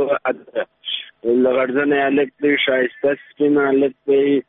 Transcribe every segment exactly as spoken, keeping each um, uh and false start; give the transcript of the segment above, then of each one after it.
لغرزن الک دی شایسته سپین الک دی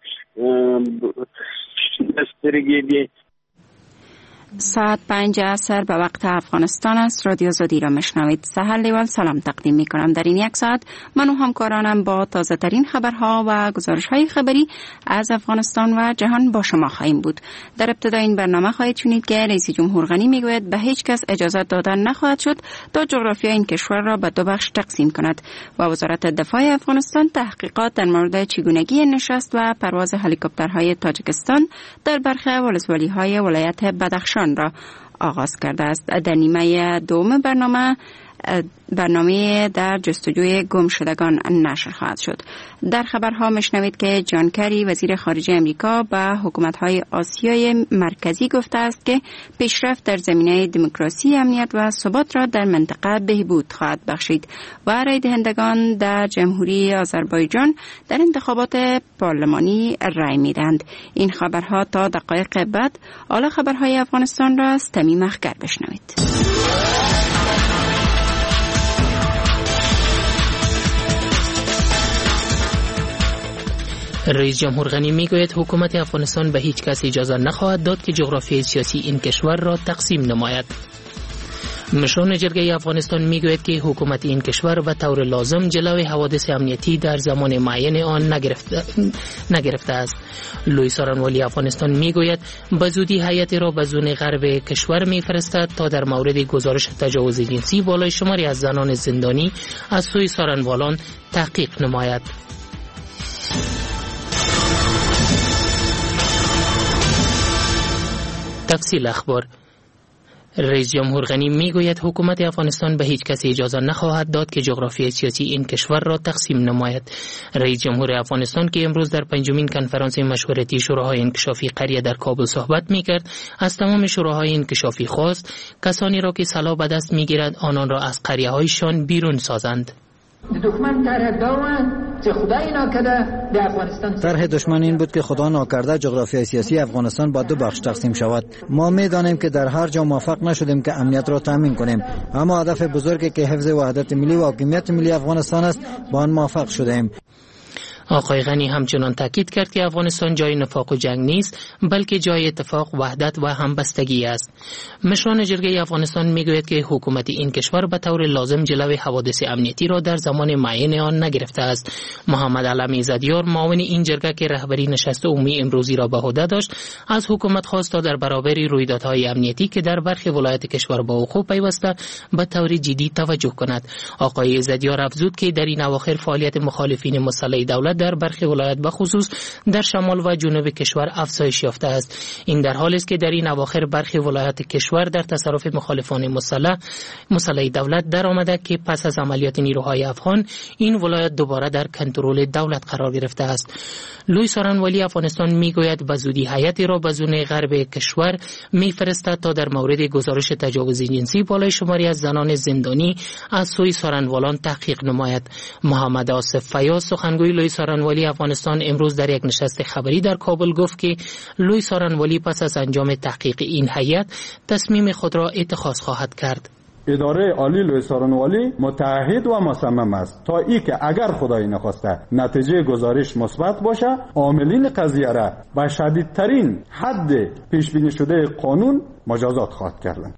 دسترگی دی. ساعت پنج عصر به وقت افغانستان است. رادیو زودی را مشنوید. سحر لیوان سلام تقدیم می کنم. در این یک ساعت من و همکارانم با تازه ترین خبرها و گزارش های خبری از افغانستان و جهان با شما خواهیم بود. در ابتدا این برنامه خواهید شنید که رئیس جمهور غنی می گوید به هیچ کس اجازه دادن نخواهد شد تا جغرافیای این کشور را به دو بخش تقسیم کند و وزارت دفاع افغانستان تحقیقات در مورد چگونگی نشست و پرواز هلیکوپترهای تاجیکستان در برخی ولسوالی‌های ولایت بدخشان را آغاز کرده است. در نیمه دوم برنامه برنامه در جستجوی گم شدگان نشر خواهد شد. در خبرها مشنوید که جان کری وزیر خارجه امریکا به حکومت‌های آسیای مرکزی گفته است که پیشرفت در زمینه دموکراسی، امنیت و ثبات را در منطقه بهبود خواهد بخشید و رای دهندگان در جمهوری آذربایجان در انتخابات پارلمانی رای می‌دهند. این خبرها تا دقایق بعد. حالا خبرهای افغانستان را از تمیم اخگر بشنوید. رئیس جمهور غنی میگوید حکومت افغانستان به هیچ کس اجازه نخواهد داد که جغرافیای سیاسی این کشور را تقسیم نماید. مشران جرگه افغانستان میگوید که حکومت این کشور به طور لازم جلوی حوادث امنیتی در زمان معین آن نگرفته, نگرفته است. لوی سارنوالی افغانستان میگوید به زودی هیئت را به زون غرب کشور میفرستد تا در مورد گزارش تجاوز جنسی بالای شماری از زنان زندانی از سوی سارنوالان تحقیق نماید. تفصیل اخبار. رئیس جمهور غنی میگوید حکومت افغانستان به هیچ کسی اجازه نخواهد داد که جغرافیای سیاسی این کشور را تقسیم نماید. رئیس جمهور افغانستان که امروز در پنجمین کنفرانس مشورتی شوراهای انکشافی قریه در کابل صحبت میکرد، از تمام شوراهای انکشافی خواست کسانی را که سلاح به دست میگیرند آنان را از قریه هایشان بیرون سازند. دشمن طرح داوند که خدای ناکرده در افغانستان طرح دشمن این بود که خدا ناکرده جغرافیای سیاسی افغانستان با دو بخش تقسیم شود. ما میدانیم که در هر جا موفق نشدیم که امنیت را تامین کنیم، اما هدف بزرگی که حفظ وحدت ملی و حاکمیت ملی افغانستان است با آن موفق شدیم. آقای غنی همچنان تاکید کرد که افغانستان جای نفاق و جنگ نیست، بلکه جای اتفاق، وحدت و همبستگی است. مشران جرگه افغانستان میگوید که حکومت این کشور به طور لازم جلوی حوادث امنیتی را در زمان معین آن نگرفته است. محمد علمی زدیار معاون این جرگه که رهبری نشست عمومی امروزی را به عهده داشت، از حکومت خواست تا در برابر رویدادهای امنیتی که در برخی ولایت کشور با وقوع پیوسته به طور جدی توجه کند. آقای زدیار افزود که در این اواخر فعالیت مخالفین مسلح دولت در برخی ولایت به خصوص در شمال و جنوب کشور افزایش یافته است. این در حالی است که در این اواخر برخی ولایت کشور در تصرف مخالفان مسلح مسلح دولت در آمده که پس از عملیات نیروهای افغان این ولایت دوباره در کنترل دولت قرار گرفته است. لوی سارنوالی افغانستان میگوید به زودی هیئتی را به زون غرب کشور میفرستد تا در مورد گزارش تجاوز جنسی بالای شماری از زنان زندانی از سوی سارنوالان تحقیق نماید. محمد آصف فیاض سخنگوی لوی سارنوالی افغانستان امروز در یک نشست خبری در کابل گفت که لوی سارنوالی پس از انجام تحقیق این هیئت تصمیم خود را اتخاذ خواهد کرد. اداره عالی لوی سارنوالی متعهد و مصمم است تا ای که اگر خدای نخواسته نتیجه گزارش مثبت باشه، عاملین قضیه را به شدیدترین حد پیش بینی شده قانون مجازات خواهد کردند.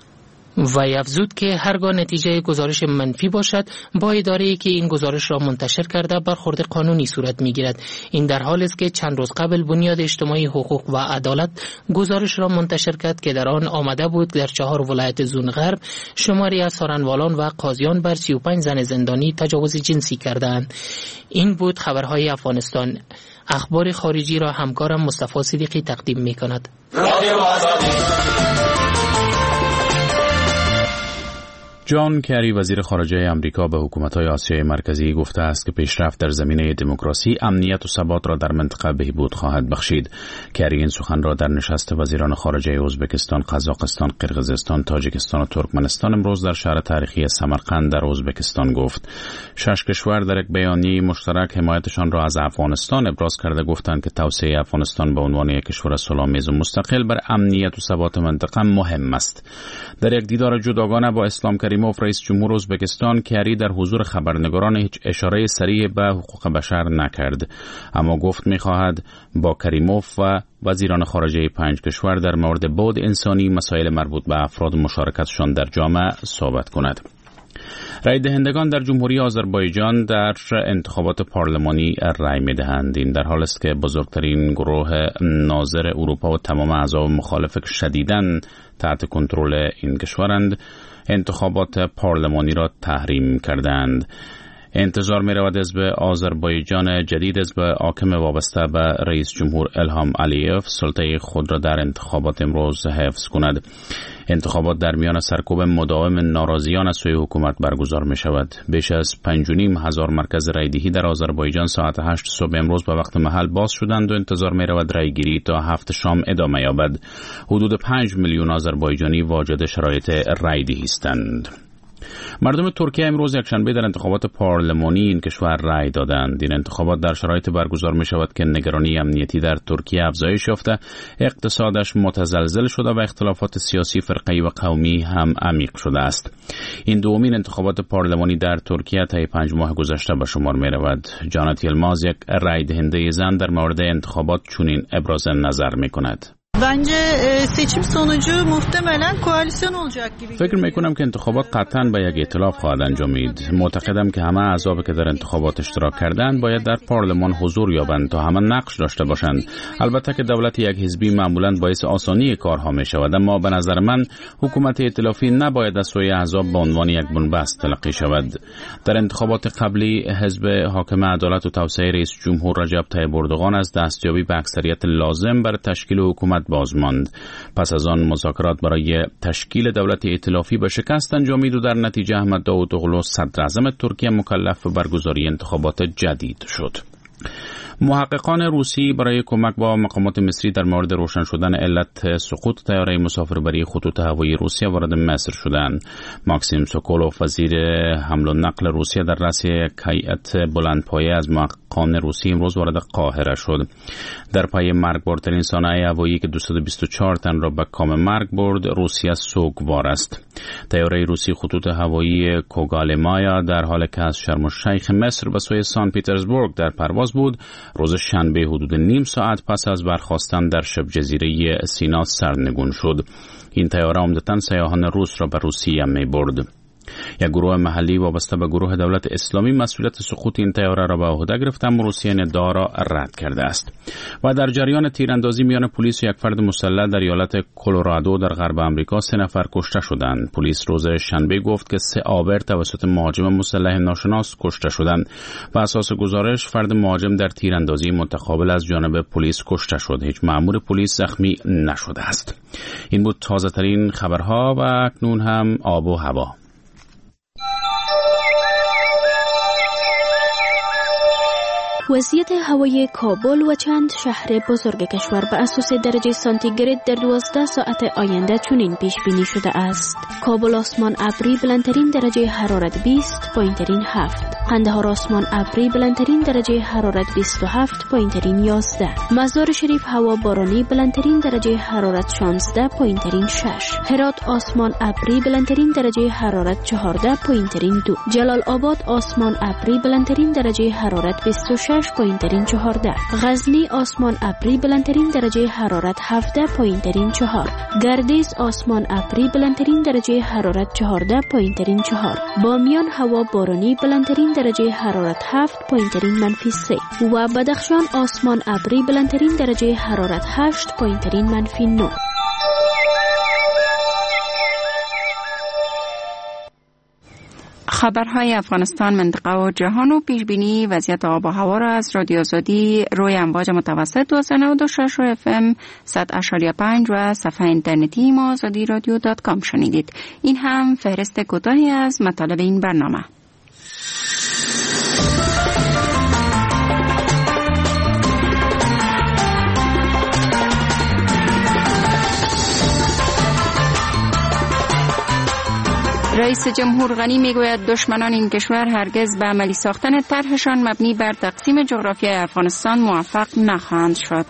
و افزود که هرگاه نتیجه گزارش منفی باشد با اداره‌ای که این گزارش را منتشر کرده برخورد قانونی صورت می‌گیرد. این در حالی است که چند روز قبل بنیاد اجتماعی حقوق و عدالت گزارش را منتشر کرد که در آن آمده بود در چهار ولایت زون غرب شماری از سارنوالان و قاضیان بر سی و پنج زن زندانی تجاوز جنسی کردند. این بود خبرهای افغانستان. اخبار خارجی را همکارم مصطفی صدیقی تقدیم می‌کند. جان کری وزیر خارجه امریکا به حکومت‌های آسیای مرکزی گفته است که پیشرفت در زمینه دموکراسی، امنیت و ثبات را در منطقه بهبود خواهد بخشید. کری این سخن را در نشست وزیران خارجه ازبکستان، قزاقستان، قرقیزستان، تاجیکستان و ترکمنستان امروز در شهر تاریخی سمرقند در ازبکستان گفت. شش کشور در یک بیانیه مشترک حمایتشان را از افغانستان ابراز کرده گفتند که توسعه افغانستان به عنوان یک کشور صلح‌آمیز و مستقل بر امنیت و ثبات منطقه مهم است. در یک دیدار جداگانه با اسلام کریم کریموف رئیس جمهور ازبکستان کری در حضور خبرنگاران هیچ اشاره صریح به حقوق بشر نکرد، اما گفت می‌خواهد با کریموف و وزیران خارجه پنج کشور در مورد بعد انسانی، مسائل مربوط به افراد و مشارکتشان در جامعه صحبت کند. رای دهندگان در جمهوری آذربایجان در انتخابات پارلمانی رای می‌دهند. این در حالی است که بزرگترین گروه ناظر اروپا و تمام اعضا مخالف شدیداً تحت کنترل این کشورند انتخابات پارلمانی را تحریم کردند. انتظار می رود حزب آذربایجان جدید، حزب حاکم وابسته به رئیس جمهور الهام علیف، سلطه خود را در انتخابات امروز حفظ کند. انتخابات در میان سرکوب مداوم ناراضیان از سوی حکومت برگزار می شود. بیش از پنج و نیم هزار مرکز رایدهی در آذربایجان ساعت هشت صبح امروز به وقت محل باز شدند و انتظار می رود رایگیری تا هفت شام ادامه یابد. حدود پنج میلیون آذربایجانی واجد شرایط رایدهی هستند. مردم ترکیه امروز یکشنبه در انتخابات پارلمانی این کشور رای دادند. این انتخابات در شرایط برگزار می شود که نگرانی امنیتی در ترکیه افزایش یافته، اقتصادش متزلزل شده و اختلافات سیاسی، فرقه‌ای و قومی هم عمیق شده است. این دومین انتخابات پارلمانی در ترکیه طی پنج mah گذشته به شمار می رود. جانت یلماز، یک رای دهنده زن، در مورد انتخابات چنین ابراز نظر می کند. Bence seçim sonucu muhtemelen koalisyon olacak gibi. فکر میکنم که انتخابات قطعاً به یک ائتلاف خواهد انجامید. معتقدم که همه اعضایی که در انتخابات اشتراک کردند باید در پارلمان حضور یابند تا همه نقش داشته باشند. البته که دولت یک حزبی معمولاً باعث آسانی کارها می شود، اما به نظر من حکومت ائتلافی نباید از سوی احزاب به عنوان یک بنبست تلقی شود. در انتخابات قبلی حزب حاکم عدالت و توسعه رئیس جمهور رجب طیب اردوغان از دستیابی به اکثریت لازم برای تشکیل حکومت باز ماند. پس از آن مذاکرات برای تشکیل دولت ائتلافی به شکست انجامید و در نتیجه احمد داوطاغلو صدر اعظم ترکیه مکلف به برگزاری انتخابات جدید شد. محققان روسی برای کمک با مقامات مصری در مورد روشن شدن علت سقوط طیاره مسافربری خطوط هوایی روسیه وارد مصر شدند. ماکسیم سوکولوف، وزیر حمل و نقل روسیه، در رأس یک هیئت بلندپایه از محققان روسی امروز وارد قاهره شد. در پای مرگبارترین صنایع هوایی که دویست و بیست و چهار تن را به کام مرگ برد، روسیه سوگوار است. طیاره روسی خطوط هوایی کوگالمایا در حالی که از شرم الشیخ مصر به سوی سن پترزبورگ در پرواز بود، روز شنبه حدود نیم ساعت پس از برخاستن در شبه جزیره سینا سرنگون شد. این طیاره عمدتاً سیاحان روس را به روسیه می برد. یک گروه محلی وابسته به گروه دولت اسلامی مسئولیت سقوط این طیاره را به عهده گرفته، اما روسیه این ادعا را رد کرده است. و در جریان تیراندازی میان پلیس و یک فرد مسلح در ایالت کلرادو در غرب آمریکا سه نفر کشته شدند. پلیس روز شنبه گفت که سه آبر توسط مهاجم مسلح ناشناس کشته شدند و اساس گزارش فرد مهاجم در تیراندازی متقابل از جانب پلیس کشته شد. هیچ مأمور پلیس زخمی نشده است. این بود تازه ترین خبرها و اکنون هم آب و هوا. وضعیت هوای کابل و چند شهر بزرگ کشور به اساس درجه سانتیگراد در دوازده ساعت آینده چنین پیش بینی شده است. کابل آسمان ابری، بلندترین درجه حرارت بیست، پایینترین هفت. قندهار آسمان ابری، بلندترین درجه حرارت بیست و هفت، پایینترین یازده. مزار شریف هوا بارانی، بلندترین درجه حرارت شانزده، پایینترین شش. هرات آسمان ابری، بلندترین درجه حرارت چهارده، پایینترین دو. جلال آباد آسمان ابری، بلندترین درجه حرارت بیست و شش، پایینترین چهارده. غزنی آسمان ابری، بلندترین درجه حرارت هفده، پایینترین چهار. گردیز آسمان ابری، بلندترین درجه حرارت چهارده، پایینترین چهار. بامیان هوا بارانی، بلندترین درجه حرارت هفت، پایینترین منفی سه. و بدخشان آسمان ابری، بلندترین درجه حرارت هشت، پایینترین منفی نه. خبرهای افغانستان، منطقه و جهان و پیشبینی وضعیت آب و هوا را از رادیو آزادی روی امواج متوسط دویست و نود و شش و اف ام صد و پنج و صفحه اینترنتی ما آزادی رادیو دات کام شنیدید. این هم فهرست کوتاهی از مطالب این برنامه. رئیس جمهور غنی میگوید دشمنان این کشور هرگز به عملی ساختن طرحشان مبنی بر تقسیم جغرافیای افغانستان موفق نخواهند شد.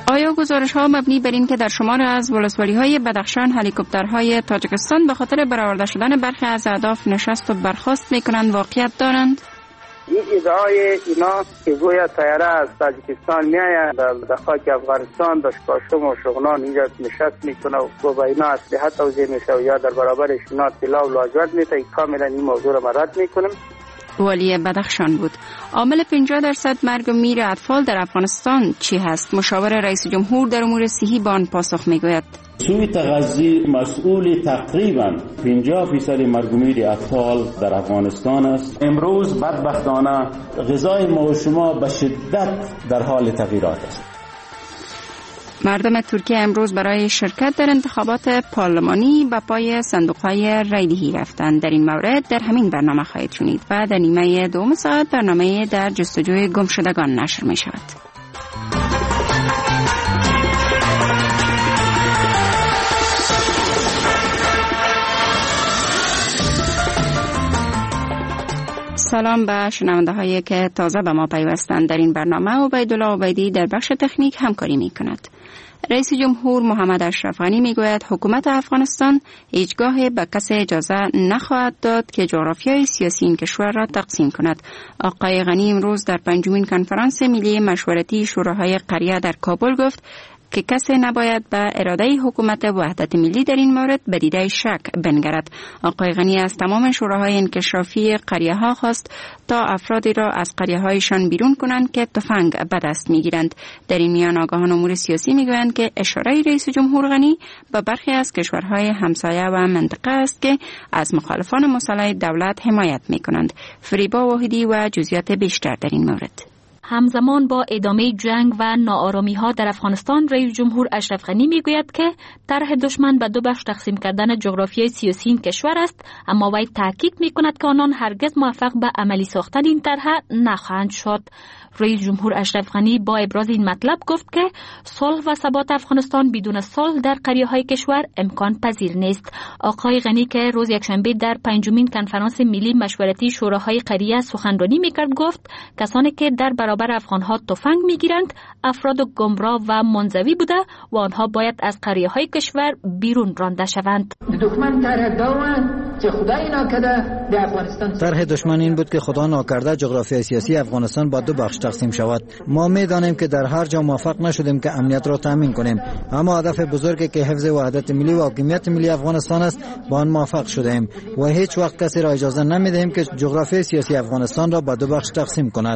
آیا گزارش ها مبنی بر این که در شمار از ولسوالی های بدخشان هلیکوپترهای تاجیکستان به خاطر برآورده شدن برخی از اهداف نشست و برخاست می کنند واقعیت دارند؟ این ادعای اینا که گویا طیاره از تاجیکستان میآید در خاک افغانستان به کاشم و شغنان اینجا نشست میکنه و با اینا اسلحه توزیع میشه و یا در برابرش اینا طلا و لاجورد میته، کاملا این موضوع را رد میکنیم. والی بدخشان بود. عامل پنجاه درصد مرگ و میر اطفال در افغانستان چی هست؟ مشاور رئیس جمهور در امور صحی به آن پاسخ میگوید. سوی تغذی مسئول تقریبا پنجاه فیصد مرگ و میر اطفال در افغانستان است. امروز بدبختانه غذای ما و شما به شدت در حال تغییرات است. مردم ترکیه امروز برای شرکت در انتخابات پارلمانی به پای صندوق‌های رایدهی رفتند. در این مورد در همین برنامه خواهید شنید و در نیمه دوم ساعت برنامه در جستجوی گمشدگان نشر می شود. سلام به شنونده هایی که تازه به ما پیوستند. در این برنامه عبیدالله عبیدی در بخش تکنیک همکاری می کند. رئیس جمهور محمد اشرف غنی می گوید حکومت افغانستان هیچگاه به کسی اجازه نخواهد داد که جغرافیای سیاسی این کشور را تقسیم کند. آقای غنی امروز در پنجمین کنفرانس ملی مشورتی شوراهای قریه در کابل گفت که کسی نباید به اراده حکومت وحدت ملی در این مورد به دیده شک بنگرد. آقای غنی از تمام شوراهای انکشافی قریه ها خواست تا افرادی را از قریه هایشان بیرون کنند که تفنگ به دست می گیرند. در این میان آگاهان امور سیاسی می گویند که اشاره رئیس جمهور غنی به برخی از کشورهای همسایه و منطقه است که از مخالفان مسلح دولت حمایت می کنند. فریبا واحدی و جزئیات بیشتر در این مورد. همزمان با ادامه جنگ و ناآرامی ها در افغانستان، رئیس جمهور اشرف غنی میگوید که طرح دشمن به دو بخش تقسیم کردن جغرافیای سیاسی این کشور است، اما وی تاکید میکند که آنان هرگز موفق به عملی ساختن این طرح نخواهند شد. رئیس جمهور اشرف غنی با ابراز این مطلب گفت که صلح و ثبات افغانستان بدون صلح در قریه‌های کشور امکان پذیر نیست. آقای غنی که روز یکشنبه در پنجمین کنفرانس ملی مشورتی شوراهای قریه سخنرانی میکرد گفت کسانی که در برابر افغانها تفنگ میگیرند افراد گمراه و منزوی بوده و آنها باید از قریه‌های کشور بیرون رانده شوند. دشمن طرح داون که خدای ناکرده در افغانستان طرح دشمن این بود که خدا ناکرده جغرافیای سیاسی افغانستان با دو بخش تقسیم شود. ما می‌دانیم که در هر جا موفق نشدیم که امنیت را تامین کنیم، اما هدف بزرگی که حفظ وحدت ملی و حاکمیت ملی افغانستان است با آن موفق شدیم و هیچ وقت کسی را اجازه نمی‌دهیم که جغرافیای سیاسی افغانستان را با دو بخش تقسیم کند.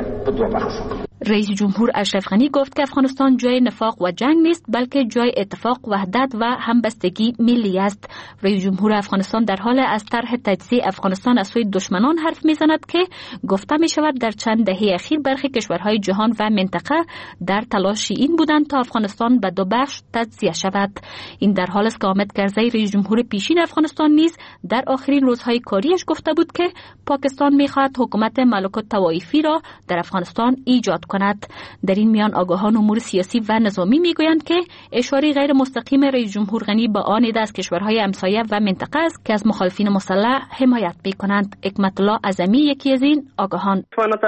رئیس جمهور اشرف غنی گفت که افغانستان جای نفاق و جنگ نیست بلکه جای اتفاق، وحدت و همبستگی ملی است. رئیس جمهور افغانستان در حال از طرح تجزیه افغانستان از سوی دشمنان حرف میزند که گفته می شود در چند دهه اخیر برخی کشورهای جهان و منطقه در تلاشی این بودند تا افغانستان به دو بخش تجزیه شود. این در حال است که حامد کرزی رئیس جمهور پیشین افغانستان نیز در آخرین روزهای کاریش گفته بود که پاکستان میخواهد حکومت ملوک طوایفی را در افغانستان ایجاد کند. در این میان آگاهان امور سیاسی و نظامی میگویند که اشاره غیر مستقیم رئیس جمهور غنی به آن ایده از کشورهای همسایه و منطقه است که از مخالفین مسلح حمایت میکنند. حکمت الله اعظمی یکی از این آگاهان.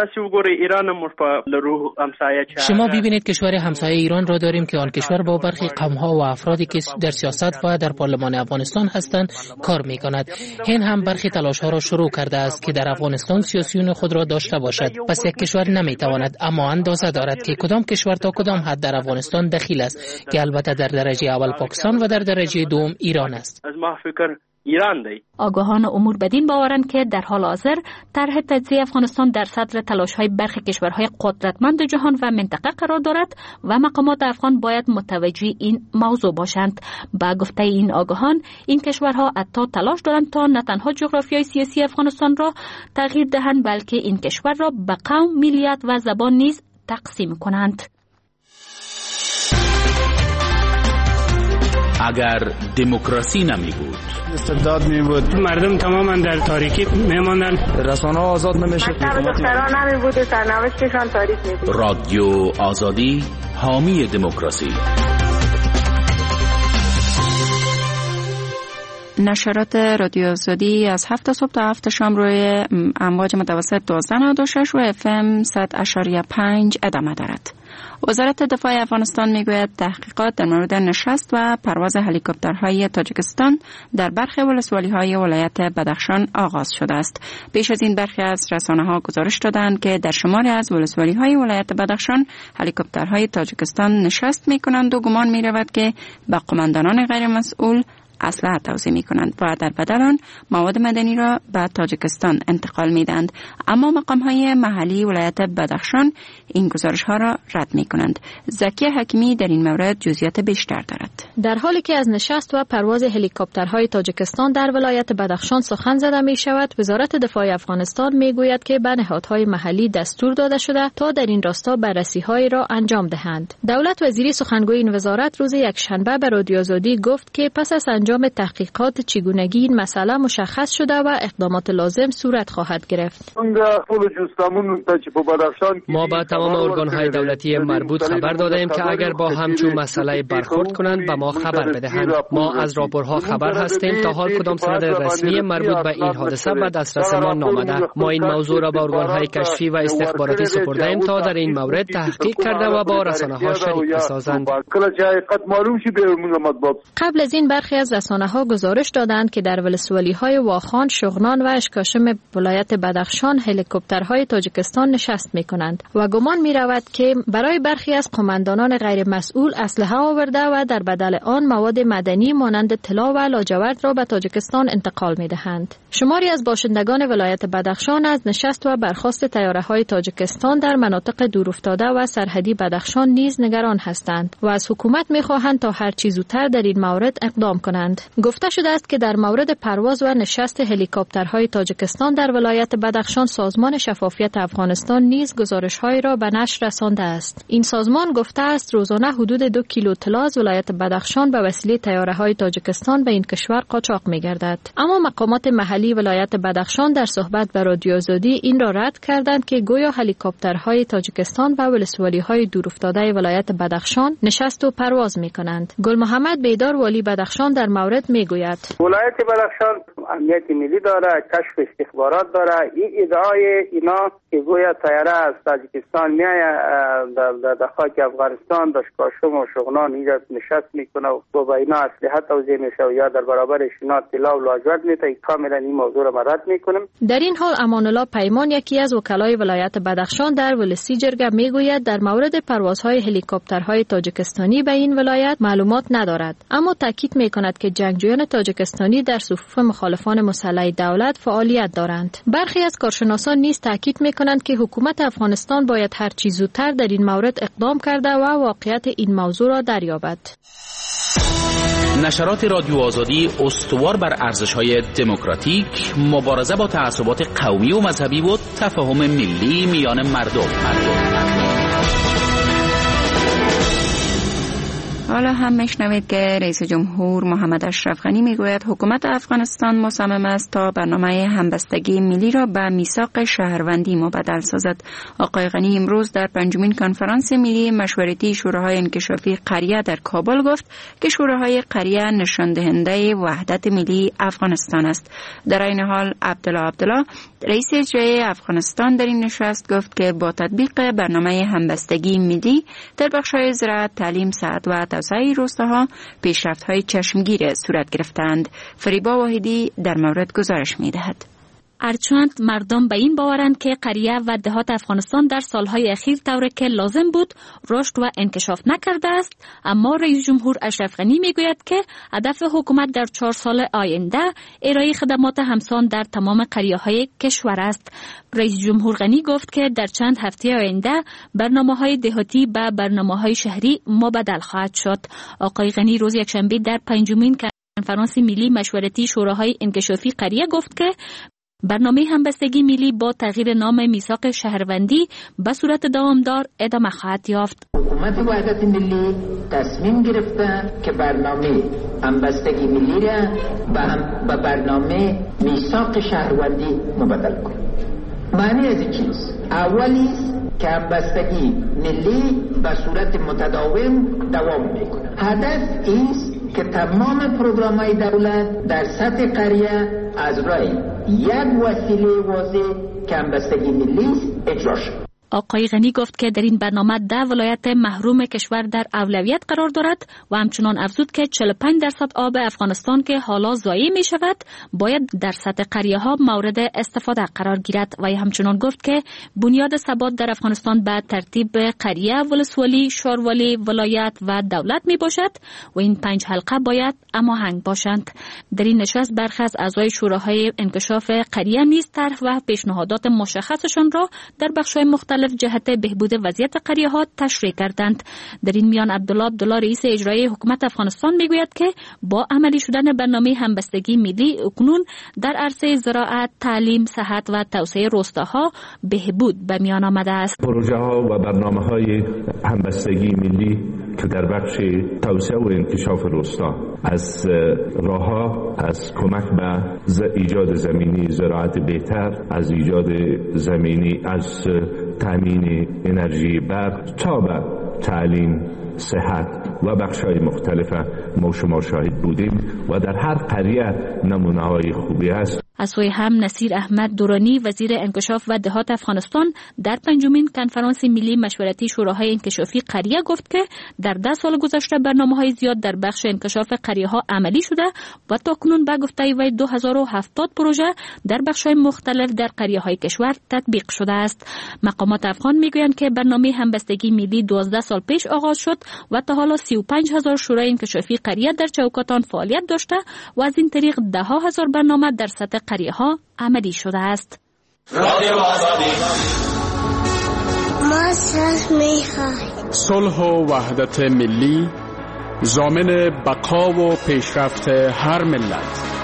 شما ببینید کشور همسایه ایران را داریم که آن کشور با برخی قوم‌ها و افرادی که در سیاست و در پارلمان افغانستان هستند کار میکند. این هم برخی تلاش‌ها را شروع کرده است که در افغانستان سیاسیون خود را داشته باشد. پس یک کشور نمیتواند اما اندازه دارد که کدام کشور تا کدام حد در افغانستان دخیل است که البته در درجه اول پاکستان و در درجه دوم ایران است. از ما فکر ایران دی. آگاهان امور بدین باورند که در حال حاضر طرح تجزیه افغانستان در صدر تلاش‌های برخی کشورهای قدرتمند جهان و منطقه قرار دارد و مقامات افغان باید متوجه این موضوع باشند. با گفته این آگاهان این کشورها حتی تلاش دارند تا نه تنها جغرافیای سیاسی افغانستان را تغییر دهند بلکه این کشور را به قوم، ملیت و زبان نیز تقسیم کنند. اگر دموکراسی نمی بود، استبداد می بود، مردم تماما در تاریکی می ماندن، رسانه ها آزاد نمیشد، دختران نمی بود و سرنوشتشان تاریک می بود. رادیو آزادی حامی دموکراسی. نشرات رادیو آزادی از هفت صبح تا هفت شام روی امواج متوسط دوازده نود و شش و اف ام صد و پنج ادامه دارد. وزارت دفاع افغانستان میگوید تحقیقات در مورد نشست و پرواز هلیکوپترهای تاجیکستان در برخی ولسوالی‌های ولایت بدخشان آغاز شده است. پیش از این برخی از رسانه‌ها گزارش دادند که در شماری از ولسوالی‌های ولایت بدخشان هلیکوپترهای تاجیکستان نشست می‌کنند و گمان می‌رود که به قماندانان غیر مسئول اسلحه توزیع می کنند و در بدل آن مواد مدنی را به تاجیکستان انتقال می دهند. اما مقام های محلی ولایت بدخشان این گزارش ها را رد می کنند. زکی حکیمی در این مورد جزئیات بیشتر دارد. در حالی که از نشست و پرواز هلیکوپترهای تاجیکستان در ولایت بدخشان سخن زده می شود، وزارت دفاع افغانستان می گوید که به نهادهای محلی دستور داده شده تا در این راستا بررسی های را انجام دهند. دولت وزیری سخنگوی این وزارت روز یکشنبه به رادیو آزادی گفت که پس از انجام تحقیقات چگونگی این مسئله مشخص شده و اقدامات لازم صورت خواهد گرفت. ما با تمام ارگان‌های دولتی مربوط خبر دادیم که اگر با همچون مسئله برخورد کنند به ما خبر بدهند. ما از راپورها خبر هستیم. تا حال کدام سند رسمی مربوط به این حادثه به دسترس ما نامده. ما این موضوع را به ارگان‌های کشفی و استخباراتی سپرده‌ایم تا در این مورد تحقیق کرده و با رسانه‌ها شریک بسازند. قبل از این برخی از رسانه‌ها گزارش دادند که در ولسوالی‌های واخان، شغنان و اشکاشم ولایت بدخشان هلیکوپترهای تاجیکستان نشست می‌کنند و گمان می‌رود که برای برخی از قماندانان غیر مسئول اسلحه آورده و در بدل آن مواد مدنی مانند طلا و لاجورد را به تاجیکستان انتقال می‌دهند. شماری از باشندگان ولایت بدخشان از نشست و برخاست طیاره‌های تاجیکستان در مناطق دورافتاده و سرحدی بدخشان نیز نگران هستند و از حکومت می‌خواهند تا هر چه زودتر در این مورد اقدام کنند. گفته شده است که در مورد پرواز و نشست هلیکوپترهای تاجیکستان در ولایت بدخشان سازمان شفافیت افغانستان نیز گزارش‌هایی را به نشر رسانده است. این سازمان گفته است روزانه حدود دو کیلو طلا از ولایت بدخشان به وسیله طیاره‌های تاجیکستان به این کشور قاچاق می‌گردد. اما مقامات محلی ولایت بدخشان در صحبت با رادیو آزادی این را رد کردند که گویا هلیکوپترهای تاجیکستان به ولسوالی‌های دورافتاده ولایت بدخشان نشست و پرواز می‌کنند. گل محمد بیدار والی بدخشان در مورد میگوید ولایت بدخشان امنیت ملی داره، کشف استخبارات داره. این ادعای اینا که گویا طیاره از تاجیکستان میایه در, در خاک افغانستان دشکاشم و شغنان اینجا نشست میکنه و با اینا اسلحه توزیع میشه و یا در برابرش اینا طلا و لاجورد میته. کاملا این موضوع را رد میکنیم. در این حال امان الله پیمان یکی از وکلای ولایت بدخشان در ولسی جرگه میگوید در مورد پروازهای هلیکوپترهای تاجیکستانی به این ولایت معلومات ندارد، اما تاکید میکند که جنگجویان تاجیکستانی در صفوف مخالفان مسلح دولت فعالیت دارند. برخی از کارشناسان نیز تاکید میکنند که حکومت افغانستان باید هر چه زودتر در این مورد اقدام کرده و واقعیت این موضوع را دریابد. نشرات رادیو آزادی استوار بر ارزش‌های دموکراتیک، مبارزه با تعصبات قومی و مذهبی و تفاهم ملی میان مردم. مردم. حالا هم میشنوید که رئیس جمهور محمد اشرف غنی میگوید حکومت افغانستان مصمم است تا برنامه همبستگی ملی را به میثاق شهروندی مبدل سازد. آقای غنی امروز در پنجمین کنفرانس ملی مشورتی شوراهای انکشافی قریه در کابل گفت که شوراهای قریه نشان دهنده وحدت ملی افغانستان است. در این حال عبدالله عبدالله رئیس اجرایی افغانستان در این نشست گفت که با تطبیق برنامه همبستگی ملی در بخش‌های زراعت، تعلیم، صحت و توسعه روستاها پیشرفت‌های چشمگیر صورت گرفتند. فریبا واحدی در مورد گزارش می‌دهد. ارچند مردم به این باورند که قریه و دهات افغانستان در سالهای اخیر طوری که لازم بود رشد و انکشاف نکرده است، اما رئیس جمهور اشرف غنی میگوید که هدف حکومت در چهار سال آینده ارائه خدمات همسان در تمام قریه‌های کشور است. رئیس جمهور غنی گفت که در چند هفته آینده برنامه‌های دهاتی به برنامه‌های شهری مبدل خواهد شد. آقای غنی روز یکشنبه در پنجمین کنفرانس ملی مشورتی شوراهای انکشافی قریه گفت که برنامه همبستگی ملی با تغییر نام میثاق شهروندی به صورت دوامدار ادامه خواهد یافت. حکومت وحدت ملی تصمیم گرفته که برنامه همبستگی ملی را به برنامه میثاق شهروندی مبدل کنه. معنی از این چیز اولی است که همبستگی ملی به صورت متداوم دوام میکنه. هدف است که تمام پروگرام‌های دولت در سطح قریه از راه یک وسیله واضح که همبستگی ملی است اجرا شد. آقای غنی گفت که در این برنامه ده ولایت محروم کشور در اولویت قرار دارد و همچنان افزود که چهل و پنج درصد آب افغانستان که حالا ضایع می شود باید در سطح قریه ها مورد استفاده قرار گیرد و همچنان گفت که بنیاد ثبات در افغانستان به ترتیب قریه، ولسوالی، شاروالی، ولایت و دولت می باشد و این پنج حلقه باید هماهنگ باشند. در این نشست برخی از اعضای شوراهای انکشاف قریه نیز طرح و پیشنهادات مشخصشان را در بخش‌های مختلف جهت بهبود وضعیت قریه ها تشریح کردند. در این میان عبدالله عبدالله رئیس اجرایی حکومت افغانستان میگوید که با عملی شدن برنامه همبستگی ملی اکنون در عرصه زراعت، تعلیم، صحت و توسعه روستاها بهبود به میان آمده است. پروژه ها و برنامه های همبستگی ملی که در بخش توسعه و انکشاف روستا از راهها، از کمک به ایجاد زمینی زراعت بهتر، از ایجاد زمینی از تامین انرژی برق تا به تعلیم، صحت و بخش‌های مختلف ما شما شاهد بودیم و در هر قریه نمونه‌های خوبی است. از سوی هم نصیر احمد دورانی وزیر انکشاف و دهات افغانستان در پنجمین کنفرانس ملی مشورتی شوراهای انکشافی قریه گفت که در ده سال گذشته برنامه‌های زیاد در بخش انکشاف قریه‌ها عملی شده و تاکنون به گفته وی دو هزار و هفتاد پروژه در بخش‌های مختلف در قریه‌های کشور تطبیق شده است. مقامات افغان میگویند که برنامه همبستگی ملی دوازده سال پیش آغاز شد و تا حالا سی و پنج هزار شورای انکشافی قریه در چوکات آن فعالیت داشته و از این طریق ده ها هزار برنامه در سطح قریه ها عملی شده است. صلح و وحدت ملی ضامن بقا و پیشرفت هر ملت.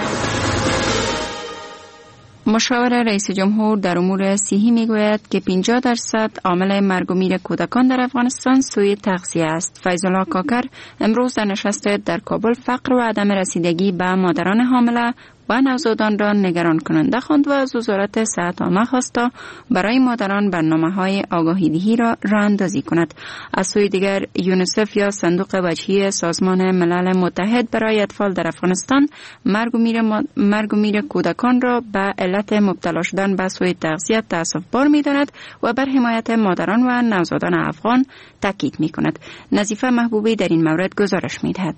مشاور رئیس جمهور در امور صحی میگوید که پنجاه درصد عامل مرگ و میر کودکان در افغانستان سوی تغذیه است. فیض الله کاکر امروز در نشست در کابل فقر و عدم رسیدگی به مادران حامله و نوزادان را نگران کننده خواند و از وزارت صحت عامه خواست تا برای مادران برنامه‌های آگاهی‌دهی را راه‌اندازی کند. از سوی دیگر یونیسف یا صندوق وجهی سازمان ملل متحد برای اطفال در افغانستان مرگ و میر ما... مرگ و میر کودکان را به علت مبتلا شدن به سوء تغذیه تأسف‌بار می‌داند و بر حمایت مادران و نوزادان افغان تاکید می‌کند. نظیفه محبوبی در این مورد گزارش می‌دهد.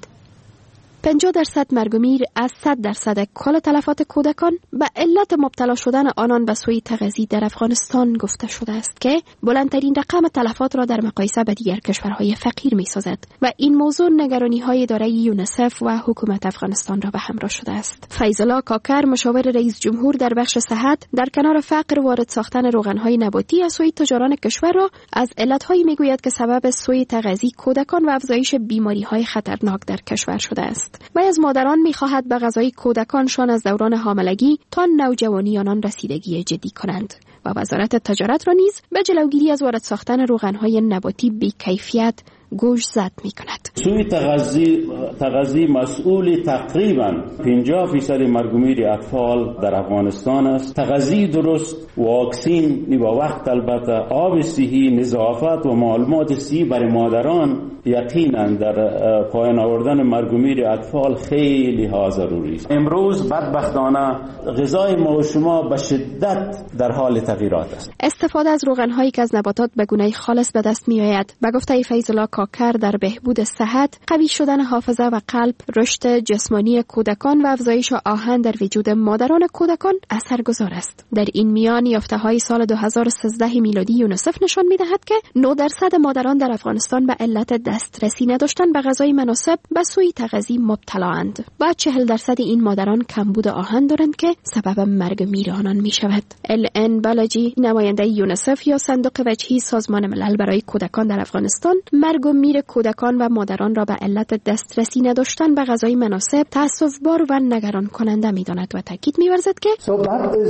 پنجاه درصد مرگ و میر از صد درصد کل تلفات کودکان به علت مبتلا شدن آنان به سوء تغذیه در افغانستان گفته شده است که بلندترین رقم تلفات را در مقایسه با دیگر کشورهای فقیر می‌سازد و این موضوع نگرانی‌های اداره یونیسف و حکومت افغانستان را به همراه شده است. فیض الله کاکر مشاور رئیس جمهور در بخش صحت در کنار فقر وارد ساختن روغن‌های نباتی از سوی تجاران کشور را از علت‌هایی می‌گوید که سبب سوء تغذیه کودکان و افزایش بیماری‌های خطرناک در کشور شده است. و از مادران می‌خواهد به غذای کودکانشان از دوران حاملگی تا نوجوانی آنان رسیدگی جدی کنند و وزارت تجارت را نیز به جلوگیری از وارد ساختن روغن‌های نباتی بی کیفیت گوش زد می کند. سوی تغذیه تغذیه مسئول تقریبا پنجاه فیصد مرگ و میر اطفال در افغانستان است. تغذیه درست، واکسین با وقت، البته آب صحی، نظافت و معلومات صحی برای مادران یقینا در پایان آوردن مرگ و میر اطفال خیلی ها ضروری است. امروز بدبختانه غذای ما و شما به شدت در حال تغییرات است. استفاده از روغن‌هایی که از نباتات به گونه خالص به دست می‌آید به گفته فیض الله کاکر در بهبود صحت، قوی شدن حافظه و قلب، رشد جسمانی کودکان و افزایش آهن در وجود مادران کودکان اثرگذار است. در این میان یافته‌های سال دو هزار و سیزده میلادی یونیسف نشان می‌دهد که نه درصد مادران در افغانستان به علت دسترسی نداشتن به غذای مناسب به سوء تغذیه مبتلااند و چهل درصد این مادران کمبود آهن دارند که سبب مرگ میر آنان می‌شود. ال ان بالاجی، نماینده یونیسف یا صندوق وجهی سازمان ملل برای کودکان در افغانستان، مرگ و میر کودکان و مادران را به علت دسترسی نداشتن به غذای مناسب تأسف‌بار و نگران کننده می‌داند و تاکید می‌ورزد که so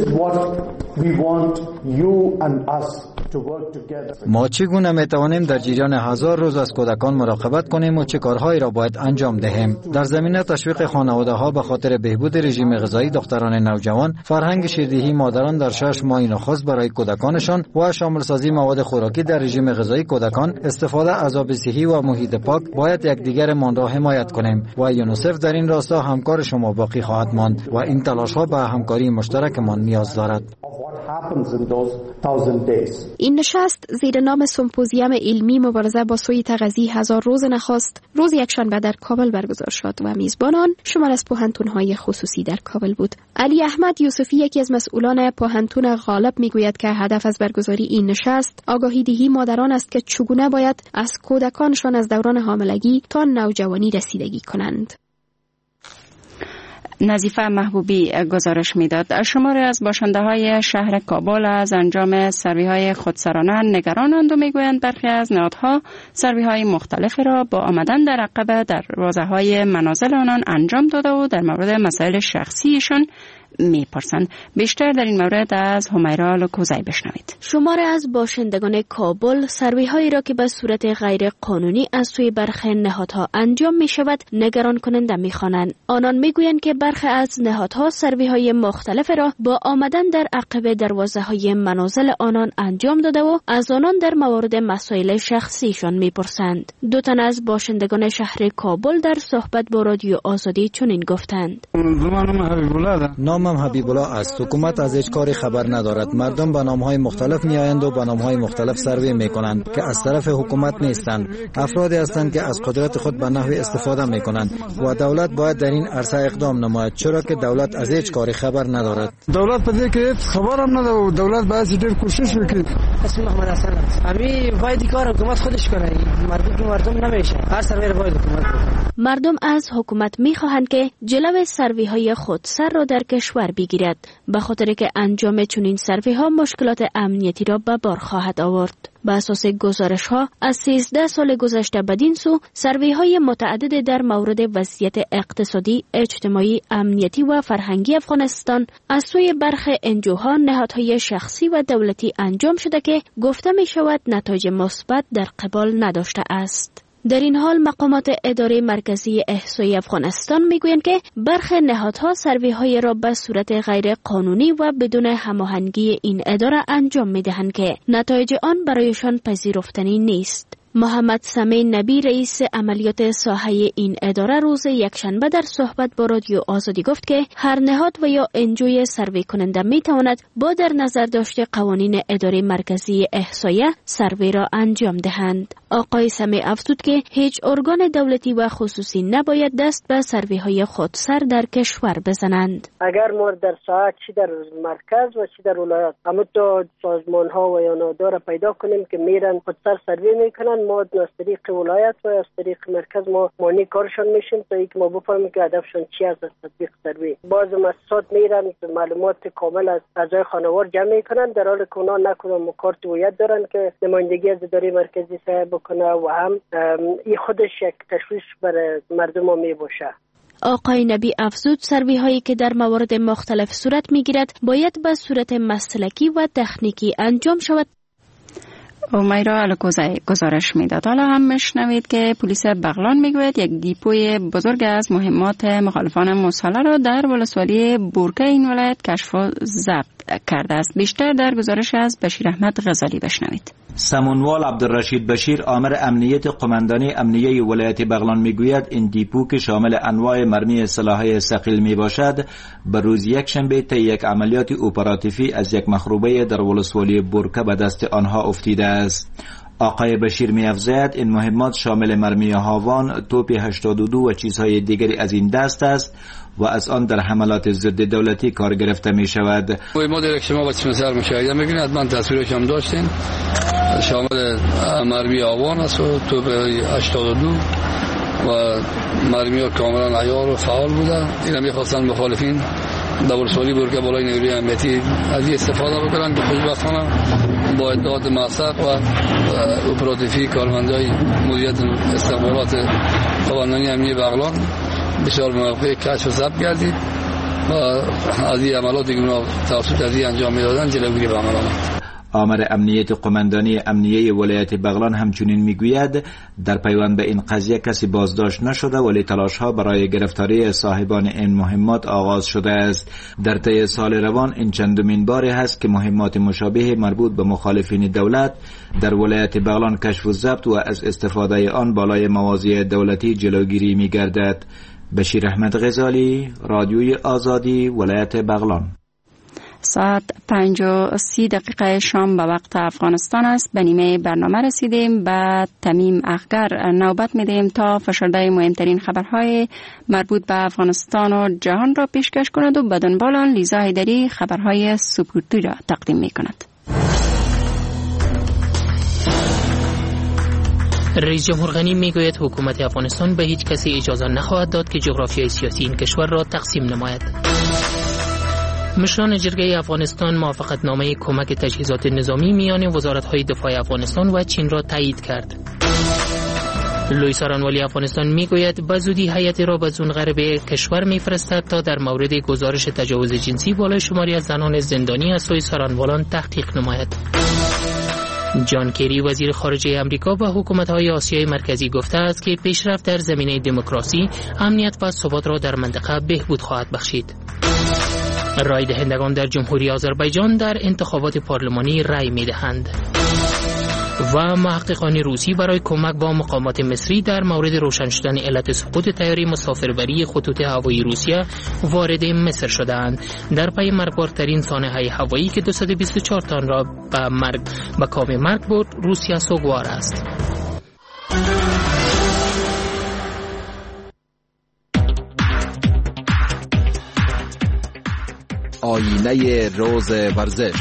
ما چگونه می‌توانیم در جریان هزار روز از کودکان مراقبت کنیم و چه کارهایی را باید انجام دهیم؟ در زمینه تشویق خانواده‌ها به خاطر بهبود رژیم غذایی دختران نوجوان، فرهنگ شیردهی مادران در شش ماه نخست برای کودکانشان و شامل سازی مواد خوراکی در رژیم غذایی کودکان، استفاده از آب صحی و محیط پاک باید یکدیگرمان را حمایت کنیم و یونیسف در این راستا همکار شما باقی خواهد ماند و این تلاش‌ها به همکاری مشترکمان نیاز دارد. این نشست زیر نام سمپوزیوم علمی مبارزه با سوی تغذی هزار روز نخست روز یکشنبه در کابل برگزار شد و میزبانان شمار از پوهنتون‌های خصوصی در کابل بود. علی احمد یوسفی یکی از مسئولان پوهنتون غالب میگوید که هدف از برگزاری این نشست آگاهی دهی مادران است که چگونه باید از کودکانشان از دوران حاملگی تا نوجوانی رسیدگی کنند. نظیفه محبوبی گزارش میداد شماری از باشنده های شهر کابل از انجام سروی های خودسرانه نگرانند و میگویند برخی از نهادها سروی های مختلفی را با آمدن در عقب دروازه های منازل آنان انجام داده و در مورد مسائل شخصیشان میپرسند. بیشتر در این مورد از همیرا لوکوزای بشنوید. شمار از باشندگان کابل سروی هایی را که به صورت غیر قانونی از سوی برخی نهادها انجام می شود نگران کننده می خوانند. آنان می گویند که برخی از نهادها سروی های مختلف را با آمدن در عقب دروازه های منازل آنان انجام داده و از آنان در موارد مسائل شخصیشان می پرسند. دو تن از باشندگان شهر کابل در صحبت با رادیو آزادی چنین گفتند. نامم حبیب الله است. حکومت از هیچ کاری خبر ندارد. مردم به نامهای مختلف میآیند و به نامهای مختلف سروی میکنند که از طرف حکومت نیستند. افرادی هستند که از قدرت خود به نحوی استفاده میکنند و دولت باید در این عرصه اقدام نماید، چرا که دولت از هیچ کاری خبر ندارد. دولت په دې کې خبر هم نداره و دولت باید ډیر کوشش وکړي. اسم محمد حسن است. همین باید کار حکومت خودش کنه. مردم که مردم نمیشه. هر سروی باید حکومت کنه. مردم از حکومت میخواهند که جلوی سروی های خودسر را در کشور بگیرد، به خاطر که انجام چنین سروی ها مشکلات امنیتی را به بار خواهد آورد. به اساس گزارش ها از سیزده سال گذشته بدین سو سروی های متعدد در مورد وضعیت اقتصادی، اجتماعی، امنیتی و فرهنگی افغانستان از سوی برخی انجوها، نهادهای شخصی و دولتی انجام شده که گفته می شود نتایج مثبت در قبال نداشته است. در این حال مقامات اداره مرکزی احصایی افغانستان میگویند که برخی نهادها سروی‌های را به صورت غیر قانونی و بدون هماهنگی این اداره انجام میدهند که نتایج آن برایشان پذیرفتنی نیست. محمد سمیع نبی رئیس عملیات ساحه این اداره روز یکشنبه در صحبت با رادیو آزادی گفت که هر نهاد و یا انجوی سروی کننده می تواند با در نظر داشته قوانین اداره مرکزی احصایه سروی را انجام دهند. آقای سمیع افزود که هیچ ارگان دولتی و خصوصی نباید دست به سروی های خودسر در کشور بزنند. اگر ما در ساحه چی در مرکز و چی در ولایت اما تو سازمان ها و یا نهادها پیدا کنیم که میرن خودسر سروی میکنن، ما از طریق ولایت و از طریق مرکز ما مانی کارشان میشیم تا اینکه ما بفهمیم که هدفشون چی است از تطبیق سروی. بعض مؤسسات میرن معلومات کامل از اعضای خانوار جمع میکنن در حالی که اونا نه کدام کارت هویت دارن که نمایندگی از اداره مرکزی صاحب بکنه و هم این خودش یک تشویش برای مردم ها میباشه. آقای نبی افزود سروی هایی که در موارد مختلف صورت میگیرد باید به صورت مسلکی و تکنیکی انجام شود. همیرا لوکوزای گزارش میداد. حالا هم میشنوید که پلیس بغلان میگوید یک دیپوی بزرگ از مهمات مخالفان مسلح را در ولسوالی بورکه این ولایت کشف و ضبط کرده است. بیشتر در گزارش از بشیر احمد غزالی بشنوید. سمونوال عبدالرشید بشیر آمر امنیت قماندانی امنیه ولایت بغلان میگوید این دیپو که شامل انواع مرمی سلاح‌های ثقیل می باشد به روز یک شنبه طی یک عملیات اپراتیوی از یک مخروبه در ولسوالی بورکه به دست آنها افتیده است. آقای بشیر می افزاید این مهمات شامل مرمی هاوان، توپ هشتاد و دو و چیزهای دیگری از این دست است و از آن در حملات ضد دولتی کار گرفته می شود. ما در شما با چشم سر مشاهده می‌بینید، حتما تصویرش هم داشتین، شامل مرمی آوان است و توپ هشتاد و دو و مرمی ها کاملا عیار و فعال بوده. این هم می‌خواستن مخالفین در ولسوالی بورکه بالای نیروی امنیتی از این استفاده بکنن که خوشبختانه با اطلاعات موثق و اپراتیوی کارمندای مدیریت استخبارات قماندانی امنیه بغلان بسیار موفق کشف و ضبط کردید و از این عملاتی که اونا توسط از این انجام میدادن جلوگیری به عمل آمد. آمر امنیت قماندانی امنیه ولایت بغلان همچنین میگوید در پیوند به این قضیه کسی بازداشت نشده ولی تلاش‌ها برای گرفتاری صاحبان این مهمات آغاز شده است. در طی سال روان این چندمین باری هست که مهمات مشابه مربوط به مخالفین دولت در ولایت بغلان کشف و ضبط و از استفاده آن بالای مواضع دولتی جلوگیری میگردد. بشیر احمد غزالی، رادیوی آزادی، ولایت بغلان. ساعت پنج و سی دقیقه شام به وقت افغانستان است. به نیمه برنامه رسیدیم. به تمیم اخگر نوبت میدیم تا فشرده مهمترین خبرهای مربوط به افغانستان و جهان را پیشکش کند و به دنبال آن لیزا حیدری خبرهای سپورتی را تقدیم میکند. رئیس جمهور غنی میگوید حکومت افغانستان به هیچ کسی اجازه نخواهد داد که جغرافیای سیاسی این کشور را تقسیم نماید. مشران جرگه افغانستان موافقتنامه کمک تجهیزات نظامی میان وزارت‌های دفاع افغانستان و چین را تایید کرد. لوی سارانوالی افغانستان میگوید به زودی هیئتی را به زون غربی کشور میفرستد تا در مورد گزارش تجاوز جنسی بالای شماری از زنان زندانی از سوی سارانوالان تحقیق نماید. جان کری وزیر خارجه امریکا به حکومت‌های آسیای مرکزی گفته است که پیشرفت در زمینه دموکراسی، امنیت و ثبات را در منطقه بهبود خواهد بخشید. رای دهندگان در جمهوری آذربایجان در انتخابات پارلمانی رای می‌دهند. و محققان روسی برای کمک با مقامات مصری در مورد روشن شدن علت سقوط طیاره مسافربری خطوط هوایی روسیه وارد مصر شدند. در پی مرگبارترین سانحه هوایی که دویست و بیست و چهار تن را به مرگ به کام مرگ برد، روسیه سوگوار است. آینه روز ورزش.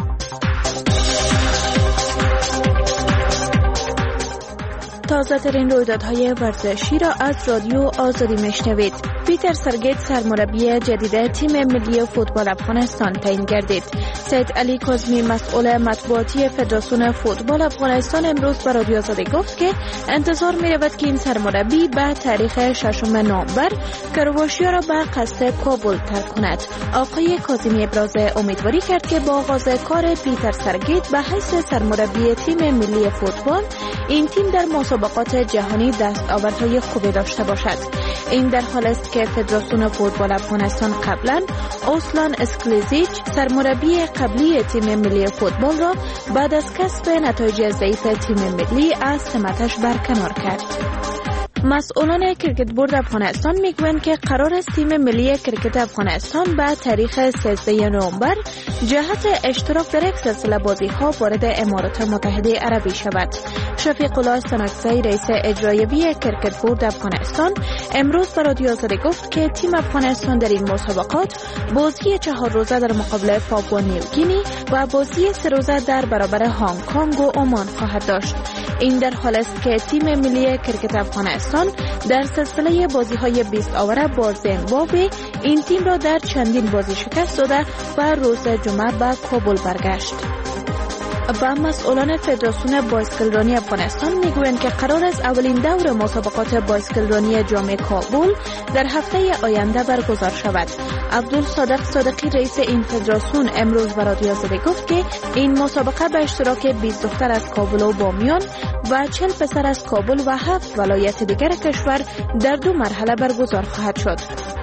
تازه ترین رویدادهای ورزشی را از رادیو آزادی میشنوید. پیتر سرگیت سرمربی جدید تیم ملی فوتبال افغانستان تعیین گردید. سید علی کاظمی مسئول مطبوعاتی فدراسیون فوتبال افغانستان امروز به رادیو آزادی گفت که انتظار می رود که این سرمربی به تاریخ ششم نوامبر کرواشیا را به قصد کابل ترک کند. آقای کاظمی ابراز امیدواری کرد که با آغاز کار پیتر سرگیت به حیث سرمربی تیم ملی فوتبال، این تیم در مسابقات جهانی دستاوردهای خوبی داشته باشد. این در حال است که فدراسیون فوتبال افغانستان قبلا اوسلان اسکلیزیچ سرمربی قبلی تیم ملی فوتبال را بعد از کسب نتایج ضعیف تیم ملی از سمتش برکنار کرد. مسئولان کرکت بورد افغانستان میگویند که قرار است تیم ملی کرکت افغانستان به تاریخ سیزده نوامبر جهت اشتراک در یک سلسله بازی‌ها وارد امارات متحده عربی شود. شفیق الله سنگزی رئیس اجرایی کرکت بورد افغانستان امروز به رادیو آزادی گفت که تیم افغانستان در این مسابقات بازی چهار روزه در مقابل پاپوا نیوگینی و بازی سه روزه در برابر هنگ کنگ و عمان خواهد داشت. این در حال است که تیم ملی کرکت افغانستان در سلسله بازی‌های بیست آوره با زیمبابوه این تیم را در چندین بازی شکست داده و روز جمعه به کابل برگشت. و مسئولان فدراسیون بایسکلرانی افغانستان میگویند که قرار است اولین دور مسابقات بایسکلرانی جام کابل در هفته آینده برگزار شود. عبدالصادق صادقی رئیس این فدراسیون امروز به رادیو آزادی گفت که این مسابقه به اشتراک بیست دختر از کابل و بامیان و چهل پسر از کابل و هفت ولایت دیگر کشور در دو مرحله برگزار خواهد شد.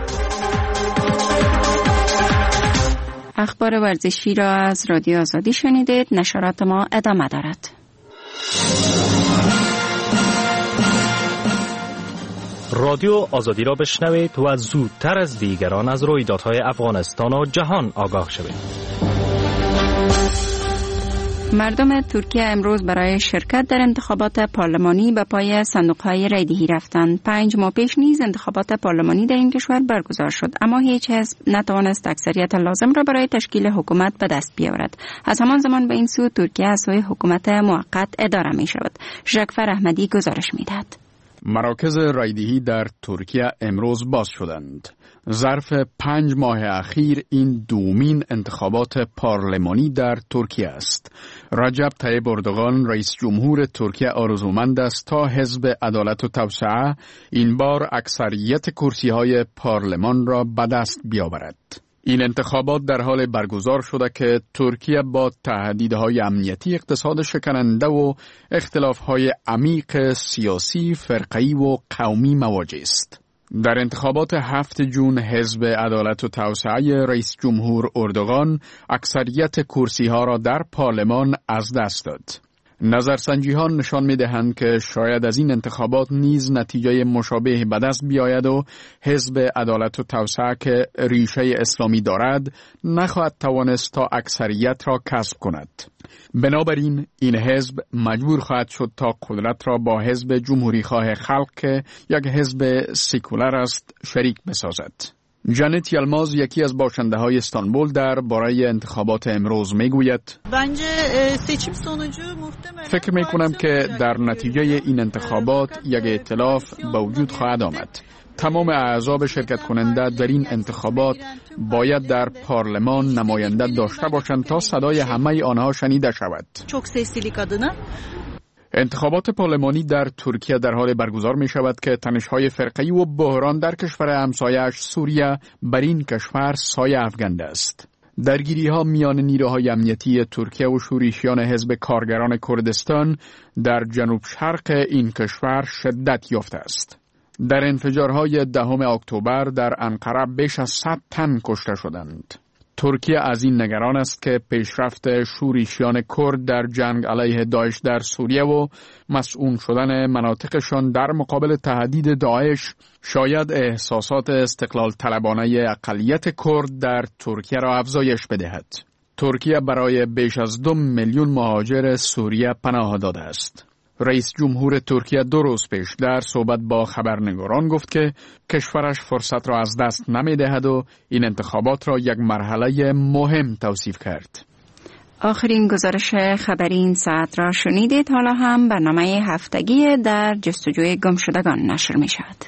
اخبار ورزشی را از رادیو آزادی شنیدید. نشرات ما ادامه دارد. رادیو آزادی را بشنوید و زودتر از دیگران از رویدادهای افغانستان و جهان آگاه شوید. مردم ترکیه امروز برای شرکت در انتخابات پارلمانی به پای صندوق‌های رایدهی رفتند. پنج ماه پیش نیز انتخابات پارلمانی در این کشور برگزار شد، اما هیچ حزب نتوانست اکثریت لازم را برای تشکیل حکومت به دست بیاورد. از همان زمان به این سو ترکیه از سوی حکومت موقت اداره می شود. ژکفر احمدی گزارش می دهد. مراکز رایدهی در ترکیه امروز باز شدند. ظرف پنج ماه اخیر این دومین انتخابات پارلمانی در ترکیه است. رجب طیب اردوغان رئیس جمهور ترکیه آرزومند است تا حزب عدالت و توسعه این بار اکثریت کرسی‌های پارلمان را به دست بیاورد. این انتخابات در حال برگزار شده که ترکیه با تهدیدهای امنیتی، اقتصاد شکننده و اختلافهای عمیق سیاسی، فرقه‌ای و قومی مواجه است. در انتخابات هفت جون حزب عدالت و توسعه رئیس جمهور اردوغان اکثریت کرسی‌ها را در پارلمان از دست داد. نظرسنجی ها نشان می دهند که شاید از این انتخابات نیز نتیجه مشابه به دست بیاید و حزب عدالت و توسعه که ریشه اسلامی دارد نخواهد توانست تا اکثریت را کسب کند. بنابراین این حزب مجبور خواهد شد تا قدرت را با حزب جمهوری خواه خلق که یک حزب سکولر است شریک بسازد. جانت یلماز یکی از باشنده های استانبول در باره انتخابات امروز می گوید فکر می کنم که در نتیجه این انتخابات یک ائتلاف به وجود خواهد آمد. تمام اعضا شرکت کننده در این انتخابات باید در پارلمان نماینده داشته باشند تا صدای همه آنها شنیده شود. انتخابات پارلمانی در ترکیه در حال برگزار می شود که تنش‌های فرقه‌ای و بحران در کشور همسایه‌اش سوریه بر این کشور سایه افکنده است. درگیری‌ها میان نیروهای امنیتی ترکیه و شورشیان حزب کارگران کردستان در جنوب شرق این کشور شدت یافته است. در انفجارهای دهم اکتبر در انقره بیش از صد تن کشته شدند. ترکیه از این نگران است که پیشرفت شورشیان کرد در جنگ علیه داعش در سوریه و مسئول شدن مناطقشان در مقابل تهدید داعش شاید احساسات استقلال طلبانه اقلیت کرد در ترکیه را افزایش بدهد. ترکیه برای بیش از دو میلیون مهاجر سوریه پناه داده است. رئیس جمهور ترکیه دو روز پیش در صحبت با خبرنگاران گفت که کشورش فرصت را از دست نمی دهد و این انتخابات را یک مرحله مهم توصیف کرد. آخرین گزارش خبری این ساعت را شنیدید. حالا هم برنامه هفتگی در جستجوی گمشدگان نشر می شود.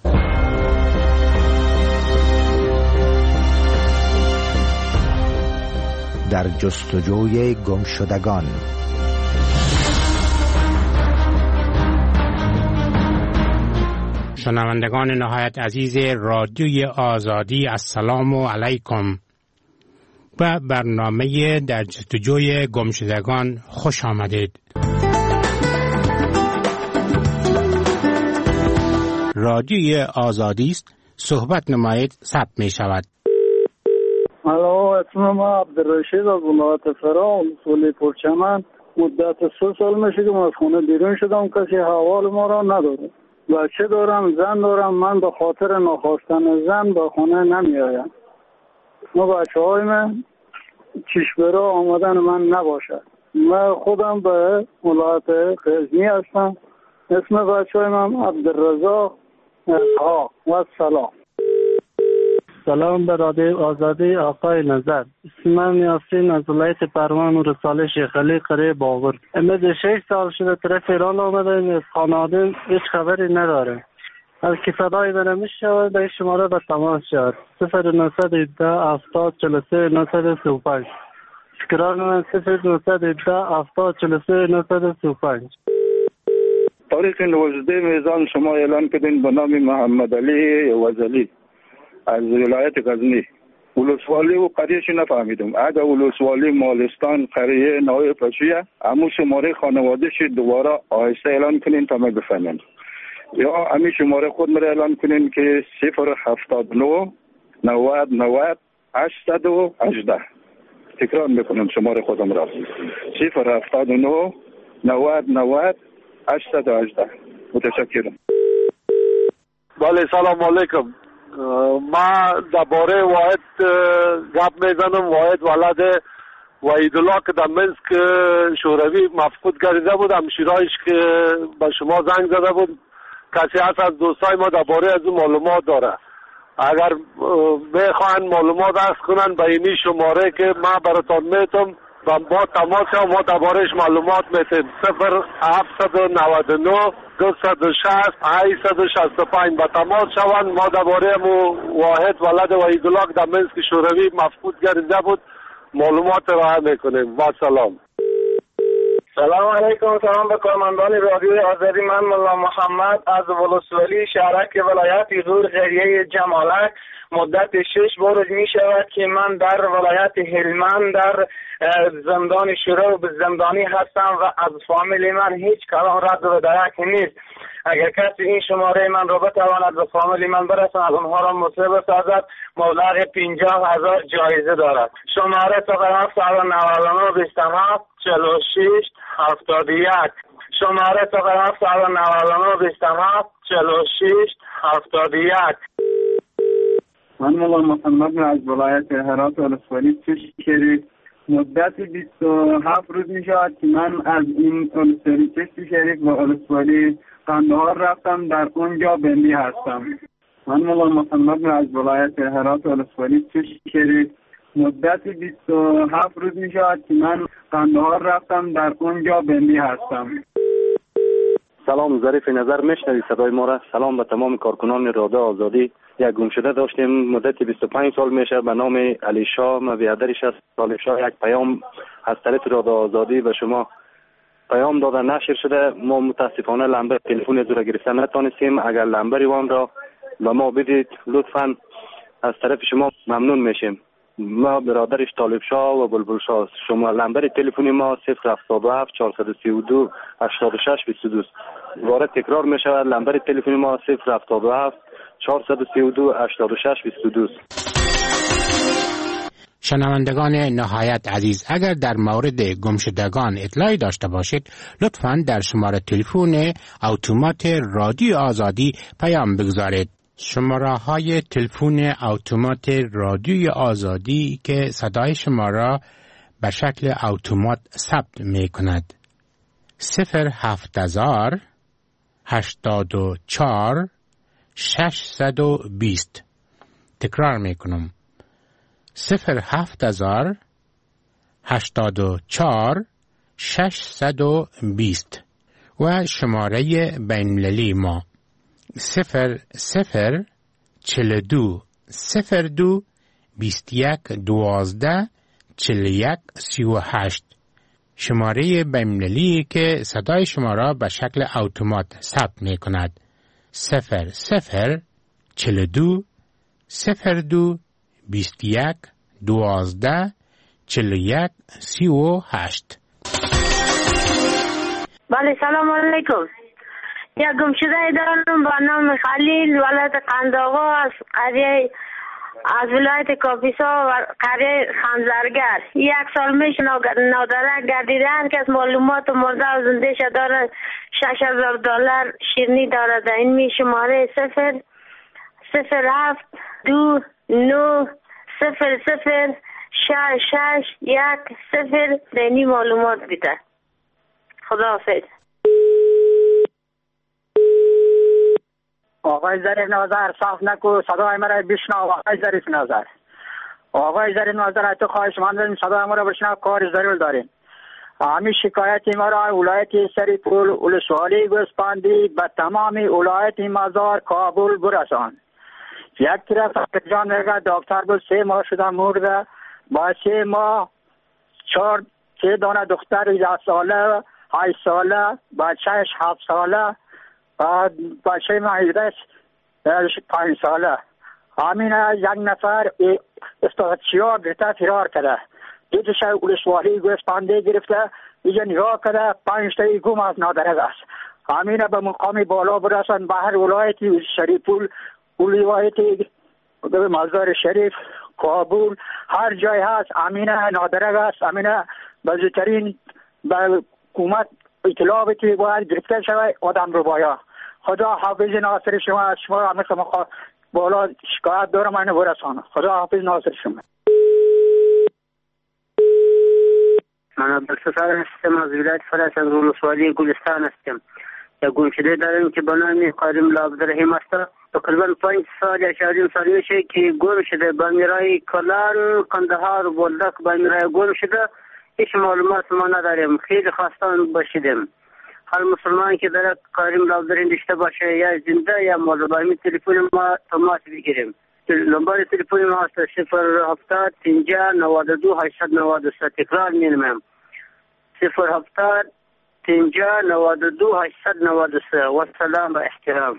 در جستجوی گمشدگان. شنوندگان نهایت عزیز رادیوی آزادی، السلام علیکم. و برنامه در جستجوی گمشدگان خوش آمدید. رادیوی آزادی است، صحبت نمایید ثبت می شود. الو، اسم ما عبدالرشید از ولایت فرا، اصولی پرچمن. مدت سه سال میشه که از خونه بیرون شدم، کسی حوال ما را نداره. بچه دارم، زن دارم. من به خاطر نخواستن زن به خونه نمی آیم. ما بچه های من چشبرا آمدن من نباشد. من خودم به ولایت غزنی هستم. اسم بچه های من عبدالرزاق ها و سلام. سلام به رادیو آزادی آقای نظر. اسم من یاسین از ولایت پروان و رساله شیخ علی قریه باغر. امروز شش سال شده طرف ایران آمده، از خانواده هیچ خبری نداره. از که صدای من میشود به شماره به تماس شد صفر نهصد و هفده هفتاد چهل و سه نهصد و سی و پنج. تکرار من صفر نهصد و هفده هفتاد چهل و سه نهصد و سی و پنج. تاریخ نوزده میزان شما اعلان کردین به نام محمد علی وزلی از ولایت غزنی. ولسوالی و قریهش نفهمیدم. اگر ولسوالی مالستان قریه نوع پشیه همون شماره خانوادهش دوباره آهسته اعلان کنین تا ما بفهمیم، یا همین شماره خود مرا اعلان کنین که صفر هفتاد و نه نود نود هشتصد و هجده. تکرار میکنم شماره خودم را صفر هفتاد و نه نود نود هشتصد و هجده. متشکرم. بله سلام علیکم. ما درباره واحد گپ میزنم. واحد ولد وحیدالله که در منسک شوروی مفقود گردیده بود، همشیرایش که به شما زنگ زده بود، کسی هست از دوستای ما درباره از اون معلومات داره. اگر بخواین معلومات عرض کنن به اینی شماره که ما براتون میتم و با تماس شما ما دربارهش معلومات میتیم. صفر هفتصد و نود و نه دویست و شصت هشتصد و شصت و پنج با تماس شوند. ما درباره مو واحد ولد وحیدالله که در منسک شوروی مفقود گردیده بود معلومات ارائه میکنیم. با سلام. سلام علیکم. سلام به کارمندان رادیوی آزادی. من ملا محمد از ولسوالی شهرک ولایت غور قریه جمالک. مدت شش بار می شود که من در ولایت هلمند در زندان شورا و زندانی هستم و از فامیل من هیچ کلام رد و درک نیست. اگر کسی این شماره من رو بتواند به فامیل من برساند، اونها را مصیبت سازد، مبلغ پنجاه هزار جایزه دارد. شماره صفر هفتصد و نود و نه بیست و هفت چهل و شش هفتاد و یک. شماره تقریبا صد و نود و نه بیست و هفت چهل و شش هفتاد و یک. من مولا محمد از ولایت هرات ولسوالی چشم شریف مدت بیست و هفت روز می شود که من از این ولسوالی چشم شریف و ولسوالی قندهار رفتم، در اونجا بندی هستم. من مولا محمد از ولایت هرات ولسوالی چشم شریف مدت بیست و هفت روز می شود که من قندهار رفتم، در اونجا بندی هستم. سلام، ظریف نظر میشنوی صدای ما را؟ سلام به تمام کارکنان رادیو آزادی. یک گمشده داشتیم مدت بیست و پنج سال میشه به نام علی شاه، ما بیادرش است. علی شاه یک پیام از طریق رادیو آزادی به شما پیام داده نشر شده. ما متاسفانه لمبر تلفن از را گرفتن نتونستیم. اگر لمبر وان را به ما بدید لطفاً از طرف شما ممنون میشیم. ما برادرش طالب شاه و بلبل شاه. شما لمبر تلفنی ما صفر هفتاد و هفت چهارصد و سی و دو هشتاد و شش بیست و دو. دوباره تکرار می شود، لمبر تلفنی ما صفر هفتاد و هفت چهارصد و سی و دو هشتاد و شش بیست و دو. شنوندگان نهایت عزیز، اگر در مورد گمشدگان اطلاعی داشته باشید لطفاً در شماره تلفن اتومات رادیو آزادی پیام بگذارید. شماره های تلفن اتومات رادیوی آزادی که صدای شما را به شکل اتومات ثبت می کند: صفر هفت هزار هشتاد و چهار ششصد و بیست. تکرار می کنم: صفر هفت هزار هشتاد و چهار ششصد و بیست. و شماره بین‌المللی ما صفر صفر چهل و دو صفر دو بیست و یک دوازده چهل و یک سی و هشت. شماره بین‌المللی که صدای شما را به شکل اتومات ثبت می کند: صفر صفر چهل و دو صفر دو بیست و یک دوازده چهل و یک سی و هشت. بله، سلام علیکم. یک گمشده دارم با نام خلیل، ولایت قندآقا، از قریه از ولایت کاپیسا و قریه خنزرگر. یک سال میشه نادرک گردیدن که از معلومات مرده و زنده شه داره. شش هزار دلار شیرنی داره. در این می شماره صفر صفر هفت دو نو صفر صفر شش شش یک صفر. در این معلومات بیده. خداحافظ. آقای ظریف نظر صاف نکو، صدای مرا بشنو. آقای ظریف نظر آقای ظریف نظر تو خواهش مندم صدای مرا بشنو، کار ضرور داریم. همین شکایت ما را ولایت سریپول ولسوالی گوسپندی به تمام ولایت مزار کابل برسان. یک طرف جان میگه دکتر بود سه ماه شده مرده، با سه ماه چهار سه دانه دختر ده ساله هشت ساله بچهش هفت ساله و بچه مهیدش پنج ساله. همین یک نفر استاتچیا گرفته فرار کرده. دیدش ولسوالی گوسپنده گرفته اینجا نگاه کرده پنج تایی گم از نادرک است. همین به مقام بالا برسن به هر ولایت شریفول ولایت مزار شریف کابل هر جای هست امین نادرک است. امین بزرگترین به حکومت اطلاع بده باید گرفته شود آدم رو باید. خدا حافظ ناصر شما. از شما همه شما بالا شکایت دارم من برسانم. خدا حافظ ناصر شما. من عبدالستار هستم از ولایت فلس از ولسوالی گلستان هستم. یک گمشده دارم که به نام قارم عبدالرحیم است. تقریبا پنج سال یا چهارم سال میشه که گم شده به میرای کلان قندهار بولدک به میرای گم شده. هیچ معلومات ما نداریم. خیلی خواستان باشیدیم. هر مسلمان که داره قارم عبدالرحیم داشته باشه یا زنده یا مرده با همین تلفن ما تماس بگیریم. نمبر تلفن ما است صفر هفتاد پنجاه نود و دو هشتصد و نود و سه. تکرار می‌کنم صفر هفتاد پنجاه نود و دو هشتصد و نود و سه. و سلام و احترام.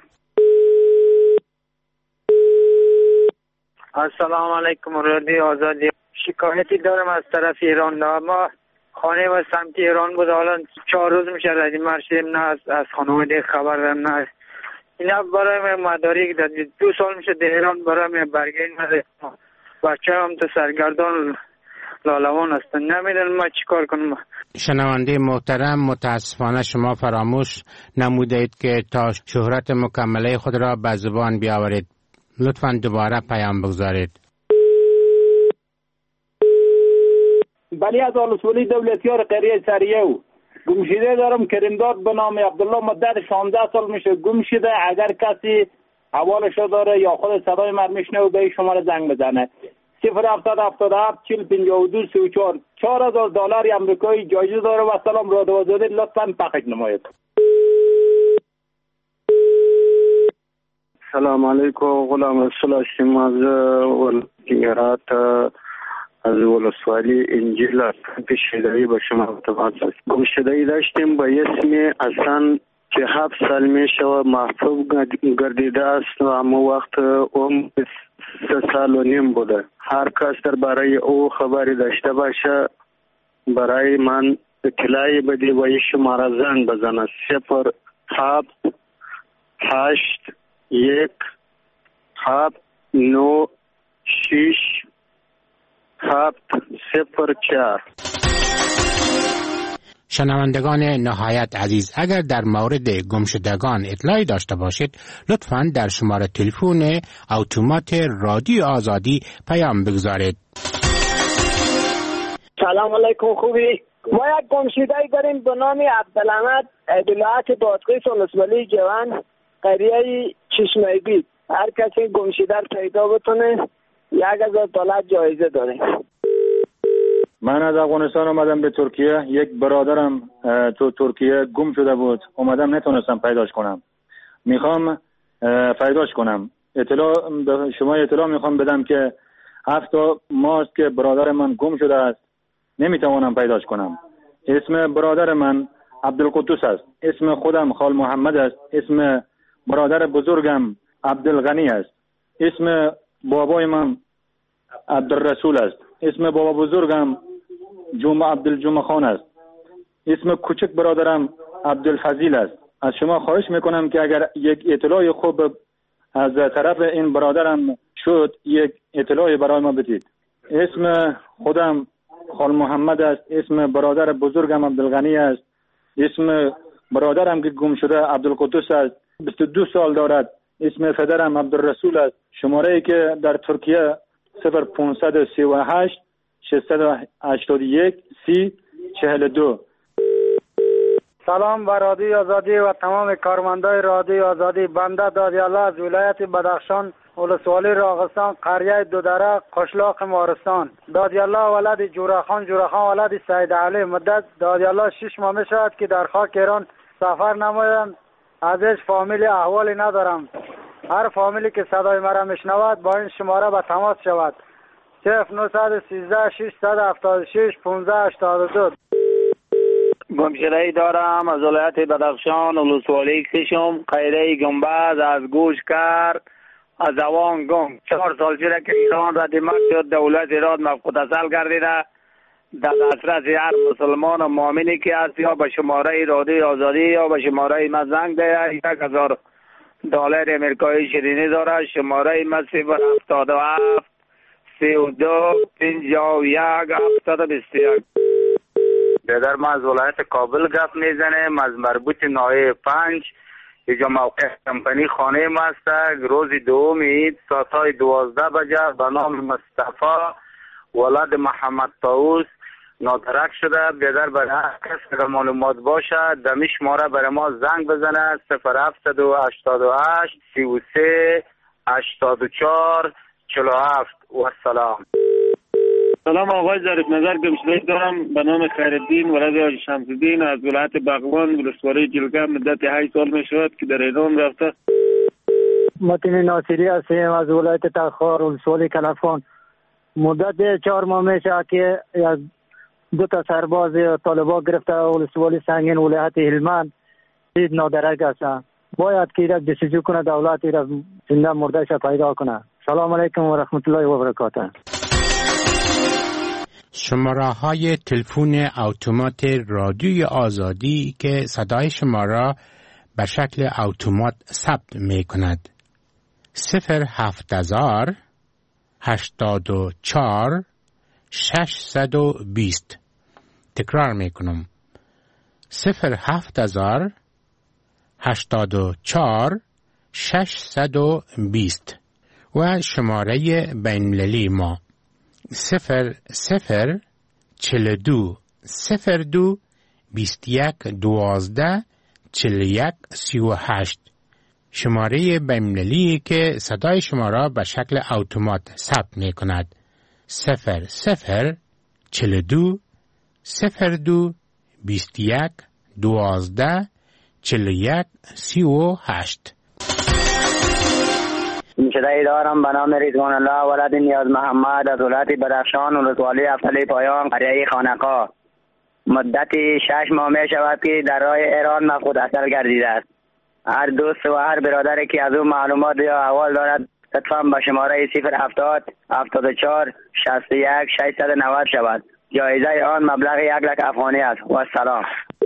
السلام علیکم رادیو آزادی. شکایتی دارم از طرف ایران. ما خانه و سمت ایران بود، حالا چهار روز میشه ردیم مرسیم نه از, از خانواده خبر دارم نه اینا برای من مدارک داد. دو سال میشه در ایران برای من برگه نده. بچه هم تو سرگردان لالوان هستن. نمیدونم ما چی کار کنم. شنونده محترم، متاسفانه شما فراموش نمودید که تا شهرت مکمله خود را به زبان بیاورید. لطفاً دوباره پیام بگذارید. بلی از ولسوالی دولتیار قریه سریو گمشده دارم. کریمداد به نام عبدالله مدت شانزده سال میشه گم شده. اگر کسی حوالشو داره یا خود صدای من میشنه و به شماره زنگ بزنه. صفر هفتاد هفتاد هفت چل پنجاه و دو سی و چهار. چهار هزار دلار امریکایی جایزه داره و سلام را دوازده لطفاً پخش نمایید. سلام علیکم. غلام رسول هستم از ولایت از ولسوالی انجیل پیشدایی به شما ارتباط است. گمشدگی داشتیم به اسم حسن که هفت سال میشه و محبوب گردیده است و اما وقت اون سه سال و نیم بوده. هر کس در برای او خبری داشته باشه برای من اطلاعی بده و این شماره زنگ بزنه. صفر هفت هشت یک هفت نو شیش هفت صفر چهار. شنوندگان نهایت عزیز، اگر در مورد گمشدگان اطلاعی داشته باشید لطفاً در شماره تلفن اتومات رادیو آزادی پیام بگذارید. سلام علیکم. خوبی؟ ما یک گمشده‌ای داریم به نام عبدالحمد ولایت بادغیس ولسوالی جوان قریه چشمه بید. هر کسی گمشده پیدا بتونه یک هزار دلار جایزه داره. من از افغانستان اومدم به ترکیه. یک برادرم تو ترکیه گم شده بود. اومدم نتونستم پیداش کنم. میخوام پیداش کنم. اطلاع به شما اطلاع میخوام بدم که هفت ماست که برادر من گم شده است. نمیتوانم پیداش کنم. اسم برادر من عبدالقدوس است. اسم خودم خال محمد است. اسم برادر بزرگم عبدالغنی است. اسم بابای من عبدالرسول است. اسم بابا بزرگم جمعه عبدالجمعه خان است. اسم کوچک برادرم عبدالفضیل است. از شما خواهش میکنم که اگر یک اطلاع خوب از طرف این برادرم شد یک اطلاع برای ما بدید. اسم خودم خال محمد است. اسم برادر بزرگم عبدالغنی است. اسم برادرم که گم شده عبدالقدوس است. بیست و دو سال دارد. اسم پدرم عبدالرسول است. شماره ای که در ترکیه صفر پانصد و سی و هشت ششصد و هشتاد و یک سی چهل و دو. سلام به رادیو آزادی و تمام کارمندای رادیو آزادی. بنده دادیالله از ولایت بدخشان ولسوالی راغستان قریه دودره قشلاق مارستان. دادیالله ولد جورخان جورخان ولد سید علی. مدت دادیالله شش ماه می شود که در خاک ایران سفر نمایند. ازش فامیلی احوالی ندارم. هر فامیلی که صدای مرا میشنود با این شماره به تماس شود. صفر نهصد و سیزده ششصد و هفتاد و شش پانزده هشتاد و دو. گمشده‌ای دارم از ولایت بدخشان ولسوالی کشم قریه گنبد از گوش کرد از اوان گم. چهار سال شده که ایران ردیمت شد. دولت ایران مفقود اصل گردیده. در دسترس هر مسلمان و مؤمنی که هست یا به شماره رادیو آزادی یا به شماره ما زنگ ده. یک هزار دلار امریکایی شیرینی داره. شماره ما صفر هفتاد و هفت سی و دو پنجاه و یک هفتاد و بیست و یک. بیادر ما از ولایت کابل گپ میزنیم از مربوط ناحیه پنج. اینجا موقع کمپانی خانه ما است. روز دوم عید ساعت دوازده بجه به نام مصطفی ولد محمد طاووس نادرک شده. بیادر برای هر کس اگر معلومات باشه دمی شماره برای ما زنگ بزنه. صفر هفتصد و هشتاد و هشت سی و سه هشتاد و چهار چهل و هفت. و سلام. سلام آقای ظریف نظر. گمشده‌ای دارم به نام خیرالدین ولد حاجی شمس‌الدین از ولایت بغلان ولسوالی جلگه. مدت هشت سال می شود که در ایران رفته. متین ناصری هستیم از ولایت تخار ولسوالی کلفان. مدت چهار ماه میشه که از دو تا سرباز طالبان گرفته ولسوالی سنگین ولایت هلمند دید نادرک هستن. باید که ایرک دستجو کنه دولت ایرک زنده مردهش پیدا کنه. سلام علیکم و رحمت الله و برکاته. شماره های تلفن اتومات رادیوی آزادی که صدای شما را به شکل اتومات ثبت می کند. صفر هفت هزار هشتاد و چهار ششصد و بیست تکرار میکنم. صفر هفت هزار هشتاد و چهار ششصد و بیست و شماره بین‌المللی ما صفر صفر چهل و دو صفر دو بیست و یک دوازده چهل و یک سی و هشت. شماره بین‌المللی که صدای شما را به شکل اتومات ثبت می کند. صفر صفر چهل و دو صفر دو بیست و یک دوازده چهل و یک سی و هشت. گمشده دارم به نام رضوان الله ولد نیاز محمد از ولایت بدخشان ولسوالی افضل پایان قریه خانقاه. مدت شش ماه می شود که در راه ایران مفقود اثر گردیده است. هر دوست و هر برادری که از او معلومات یا احوال دارد لطفاً به شماره صفر هفتاد هفتاد و چهار شصت و یک ششصد و نود شود. جایزه آن مبلغ یک لک افغانی است. و سلام.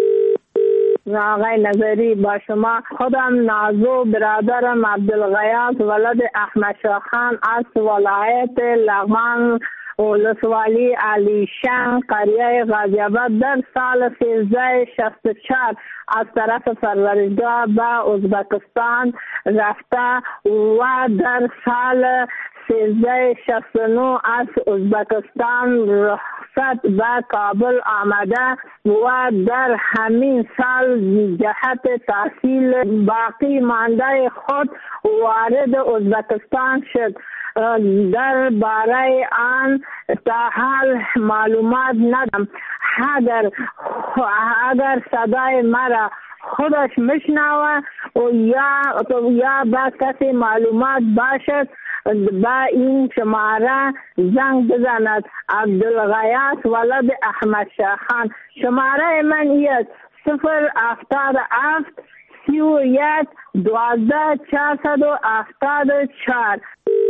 آقای نظری با شما. خودم نازو برادرم عبدالغیاث ولد احمد شاه خان از ولایت لغمان ولسوالی علیشان قریه غازی آباد در سال سیزده شصت و چهار از طرف پروردگار به ازبکستان رفته و در سال سیزده شصت و نه از ازبکستان رخصت به کابل آمده و در همین سال جهت تحصیل باقی مانده خود وارد ازبکستان شد. در باره آن تا حال معلومات ندارم. اگر اگر صدای مرا خودش میشنوه و یا یا با کسی معلومات باشد با این شماره زنگ بزند. عبدالغیاث ولد احمد شاه خان. شماره من است صفر هفتاد هفت سی و یک دوازده چهارصد و هفتاد و چهار.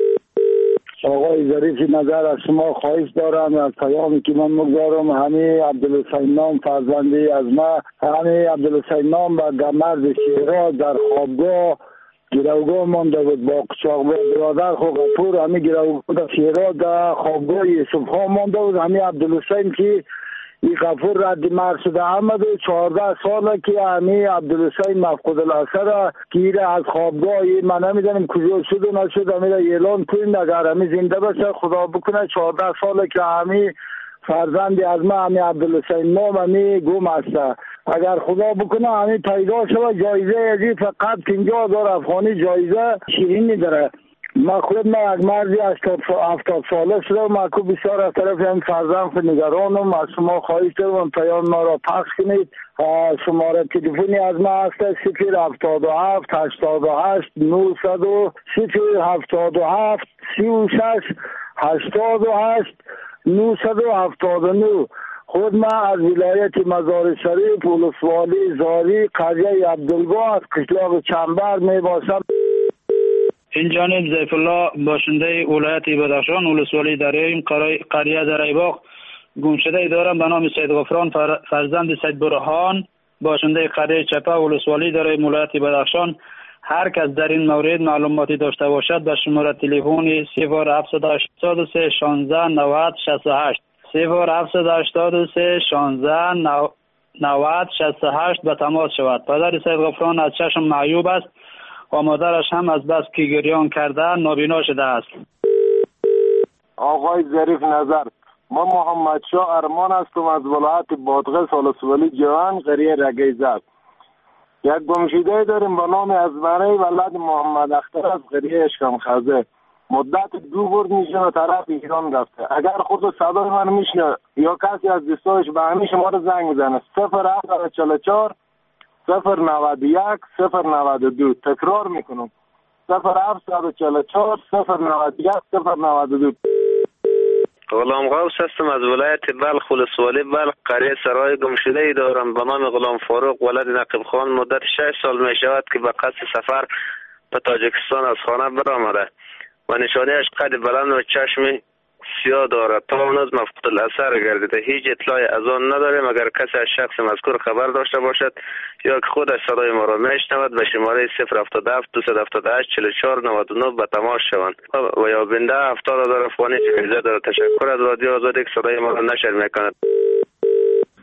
آقای ظریف نظر از شما خواهش دارم از پیامی که من مگذارم. همه عبدالحسین نام فرزندی از ما، همه عبدالحسین نام و مرد شیراز در خوابگاه گروگاه مانده بود با قچاق برادر خو غفور. همه گروگاه در شیراز در خوابگاه یوسف خان مانده بود. همه عبدالحسین که این غفور رد مرد شده احمد و چهارده ساله که همه عبدالحسین مفقود الاثر که از خوابگاه ما نمیدونیم کجا شد و نشد. همه اعلان کنیم اگر همه زنده باشه خدا بکنه. چهارده ساله که همه فرزند از ما همه عبدالحسین نام همه گم است. اگر خدا بکنه همه پیدا شود جایزه ازی فقط پنجاه هزار افغانی جایزه شیرینی داره. ما خود ما یک مردی هفتاد ساله شده. ما که بسیار از طرف این فرزند خود نگرانم. از شما خواهش دارم پیام ما را پخش کنید. شماره تلفنی از ما هست صفر هفتاد و هفت هشتاد و هشت نهصد و صفر هفتاد و هفت سی و شش هشتاد و هشت نهصد و هفتاد و نه. خود ما از ولایت مزار شریف ولسوالی زاری قریه عبدالگاه از قشلاق چنبر می باشم. این جانب ضیف الله باشنده ولایت بدخشان ولسوالی دریایم قریه دریباغ گمشده دارم به نام سید غفران فرزند سید برهان باشنده قریه چپه ولسوالی دریایم ولایت بدخشان. هر کس در این مورد معلوماتی داشته باشد به شماره تلفن صفر هفت هشتاد و سه شانزده نود شصت و هشت صفر هفت هشتاد و سه شانزده نود شصت و هشت به تماس شود. پدر سید غفران از چشم معیوب است و مادرش هم از بس که گریان کرده نابینا شده است. آقای ظریف نظر، ما محمد شاه ارمان هستم از ولایت بادغیس ولسوالی جوان قریه رگیزد. یک گمشده داریم به نام ازمره ولد محمد اختر از قریه اشکم خزه. مدت دو برد میشه و طرف ایران رفته. اگر خود صدای من میشنه یا کسی از دوستایش به همین شما رو زنگ بزنه صفر هفت چهل و چهار صفر نود و یک صفر نود و دو. تکرار میکنم صفر هفت چهل و چهار صفر نود و یک صفر نود و دو. غلام غوث هستم از ولایت بلخ ولسوالی بلخ قریه سرای گمشده ای دارم به نام غلام فاروق ولد نقیب خان. مدت شش سال می شود که به قصد سفر به تاجیکستان از خانه برآمده و نشانه‌اش قد بلند و چشم سیاه دارد. تا هنوز مفقود الاثر گردیده. هیچ اطلاعی از آن نداریم. اگر کسی از شخص مذکور خبر داشته باشد یا که خودش صدای ما را میشنود به شماره صفر هفتاد و هفت دویست و هفتاد و هشت چهل و چهار نود و نه به تماس شوند و یا بنده هفتاد هزار افغانی جایزه دارد. تشکر از رادیو آزادی که صدای ما را نشر میکند.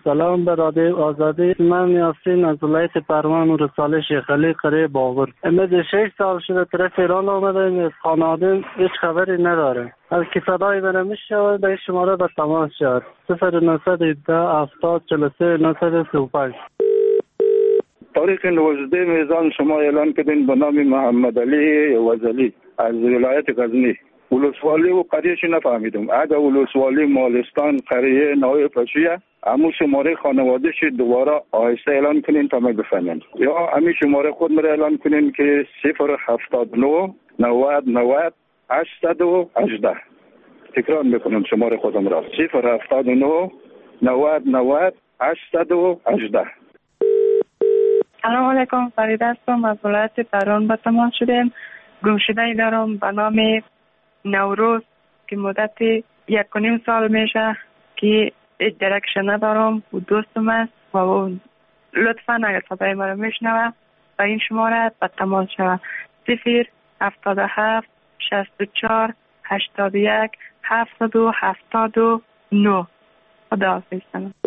سلام به رادیو آزادی. من یاسین از ولایت پروان و رساله شیخ علی قریه باغر. امروز شش سال شده طرف ایران آمدیم، از خانواده هیچ خبری نداره. از که صدای من میشود به شماره به تماس شد صفر نهصد و هفده هفتاد چهل و سه نهصد و سی و پنج. تاریخ نوزده میزان شما اعلان کردین به نام محمد علی وزلی از ولایت غزنی. ولسوالی و قریهش نفهمیدم. اگر ولسوالی مالستان قریه نوع پشیه همون شماره خانوادهش دوباره آهسته اعلان کنین تا ما بفهمیم، یا همین شماره خود مرا اعلان کنین که صفر هفتاد و نه نود نود هشتصد و هجده. تکرار میکنم شماره خودم را صفر هفتاد و نه نود نود هشتصد و هجده. سلام علیکم، فرید هستم از ولایت پروان به تماس شدیم. گمشده دارم به نام نوروز که مدت یک و نیم سال میشه که هیچ درکش ندارم و دوستم است و اون لطفا اگر صدای مرا میشنوه و این شماره به تماس شود صفر هفتاد و هفت شصت و چهار هشتاد و یک هفتصد و هفتاد و نه. خدا حافظ.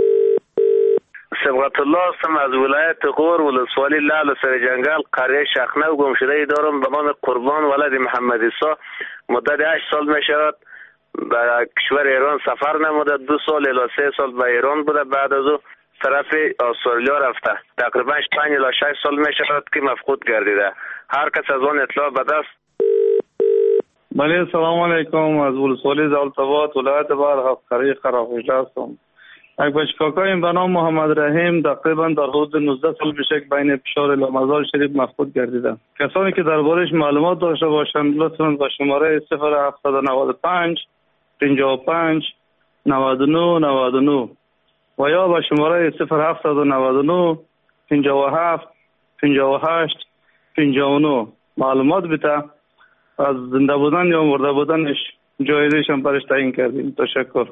سبقت الله هستم از ولایت غور ولسوالی لعل سر جنگل قریه شخنه و گمشده دارم به نام قربان ولد محمد عیسی. مدت هشت سال می شود به کشور ایران سفر نموده. دو سال الی سه سال به ایران بوده، بعد از او طرف استرالیا رفته. تقریبا پنج الی شش سال می شود که مفقود گردیده. هر کس از آن اطلاع به دست. بله سلام علیکم، از ولسوالی زالتباد ولایت بلخ قریه خرافوجه هستم. یک بچکاکایم به نام محمد رحیم تقریبا در حدود نوزده سال پیش بین پشار لامزار شریف مفقود گردیده. کسانی که دربارش معلومات داشته باشند لطفاً با شماره صفر هفتصد و نود و پنج پنجاه و پنج نود و نه نود و نه و یا با شماره صفر هفتصد و نود و نه پنجاه و هفت پنجاه و هشت پنجاه و نه معلومات بده. از زنده بودن یا مرده بودنش جایزش هم برش تعیین کردیم. تشکر.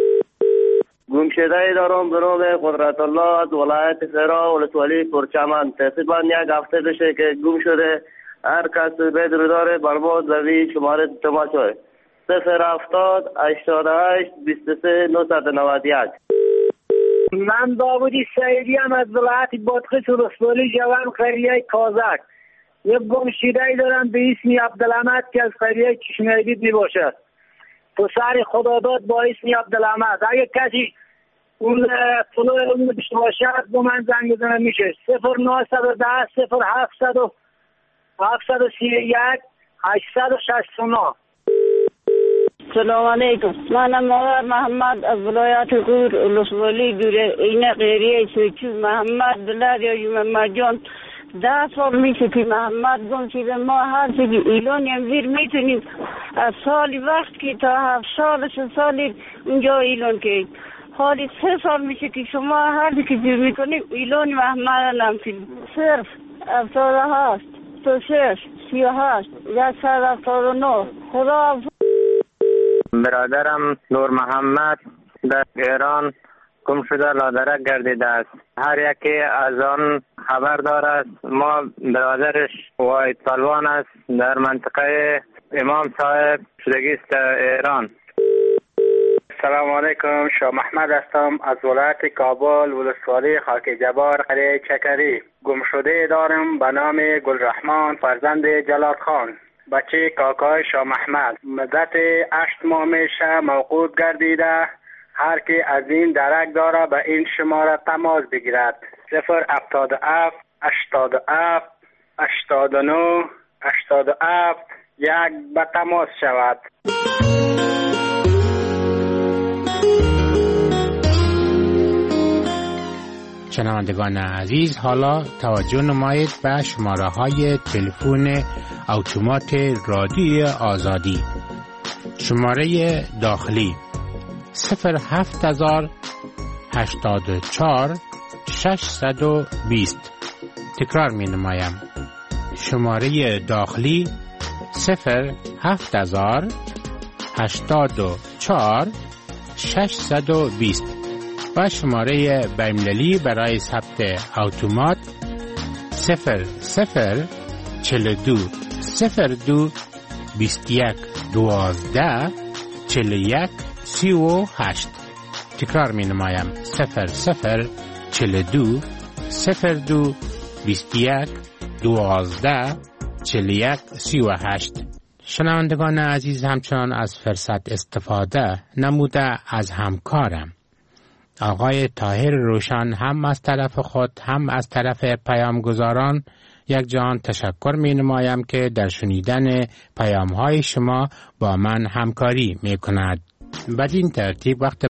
گمشده دارم به نام قدرت الله از ولایت فرا ولسوالی پرچمن. تقریبا یک هفته بشه که گم شده. هر کس بدر داره برباد روی شماره تماس شد صفر هفتاد هشتاد و هشت بیست و سه نهصد و نود و یک. من داودی سعیدی هم از ولایت بادغیس ولسوالی جوان قریه کازک. یک گمشده دارم به اسم عبدالحمد که از قریه چشمه‌دید می باشد. پسر خداداد با اسم عبدالحمد. اگه کسی اون طلوع اون داشته باشد با من زنگ بزنه میشه صفر نهصد و ده صفر هفتصد و هفتصد و سی و یک هشتصد و شصت و نه. سلام علیکم، منم مادر محمد از ولایت غور ولسوالی دوره این قریه سوچو محمد بلد یا محمد جان. ده سال میشه که محمد گم شده. ما هر چیزی ایلان هم زیر میتونیم از سالی وقت که تا هفت سال سه سالی اونجا ایلان که حالی سه سال میشه که شما هر چیزی که زیر میکنیم ایلان محمد نمکنیم. صرف هفتاد و هشت تو شش سی و هشت یک صد هفتاد و نه. خدا. برادرم نور محمد در ایران گم شده لادرک گردیده است. هر یکی از آن خبر دارد. ما برادرش واحد پلوان است در منطقه امام صاحب شدگی است ایران. سلام علیکم، شاه محمد هستم از ولایت کابل ولسوالی خاک جبار قریه چکری. گم شده دارم به نام گلرحمان فرزند جلال خان، بچه کاکای شاه محمد. مدت هشت ماه میشه موقوف گردیده. هر کی از این درک داره به این شماره تماس بگیرد صفر هفتاد و هفت هشتاد و هفت هشتاد و نه هشتاد و هفت یک به تماس شود. شنوندگان عزیز، حالا توجه نمایید به شماره های تلفن اتومات رادیوی آزادی. شماره داخلی صفر هفت هزار هشتاد و چهار ششصد و بیست. تکرار می نمایم. شماره داخلی صفر هفت هزار هشتاد و چهار ششصد و بیست و شماره بین‌المللی برای ثبت اتومات صفر صفر چهل و دو صفر دو بیست و یک دوازده چهل و یک سی و هشت. تکرار می نمایم صفر صفر چل دو صفر دو بیست یک دوازده چل یک سی و هشت. شنوندگان عزیز همچنان از فرصت استفاده نموده از همکارم آقای طاهر روشن هم از طرف خود هم از طرف پیامگزاران یک جهان تشکر می نمایم که در شنیدن پیام های شما با من همکاری می کند. بدین ترتیب وقت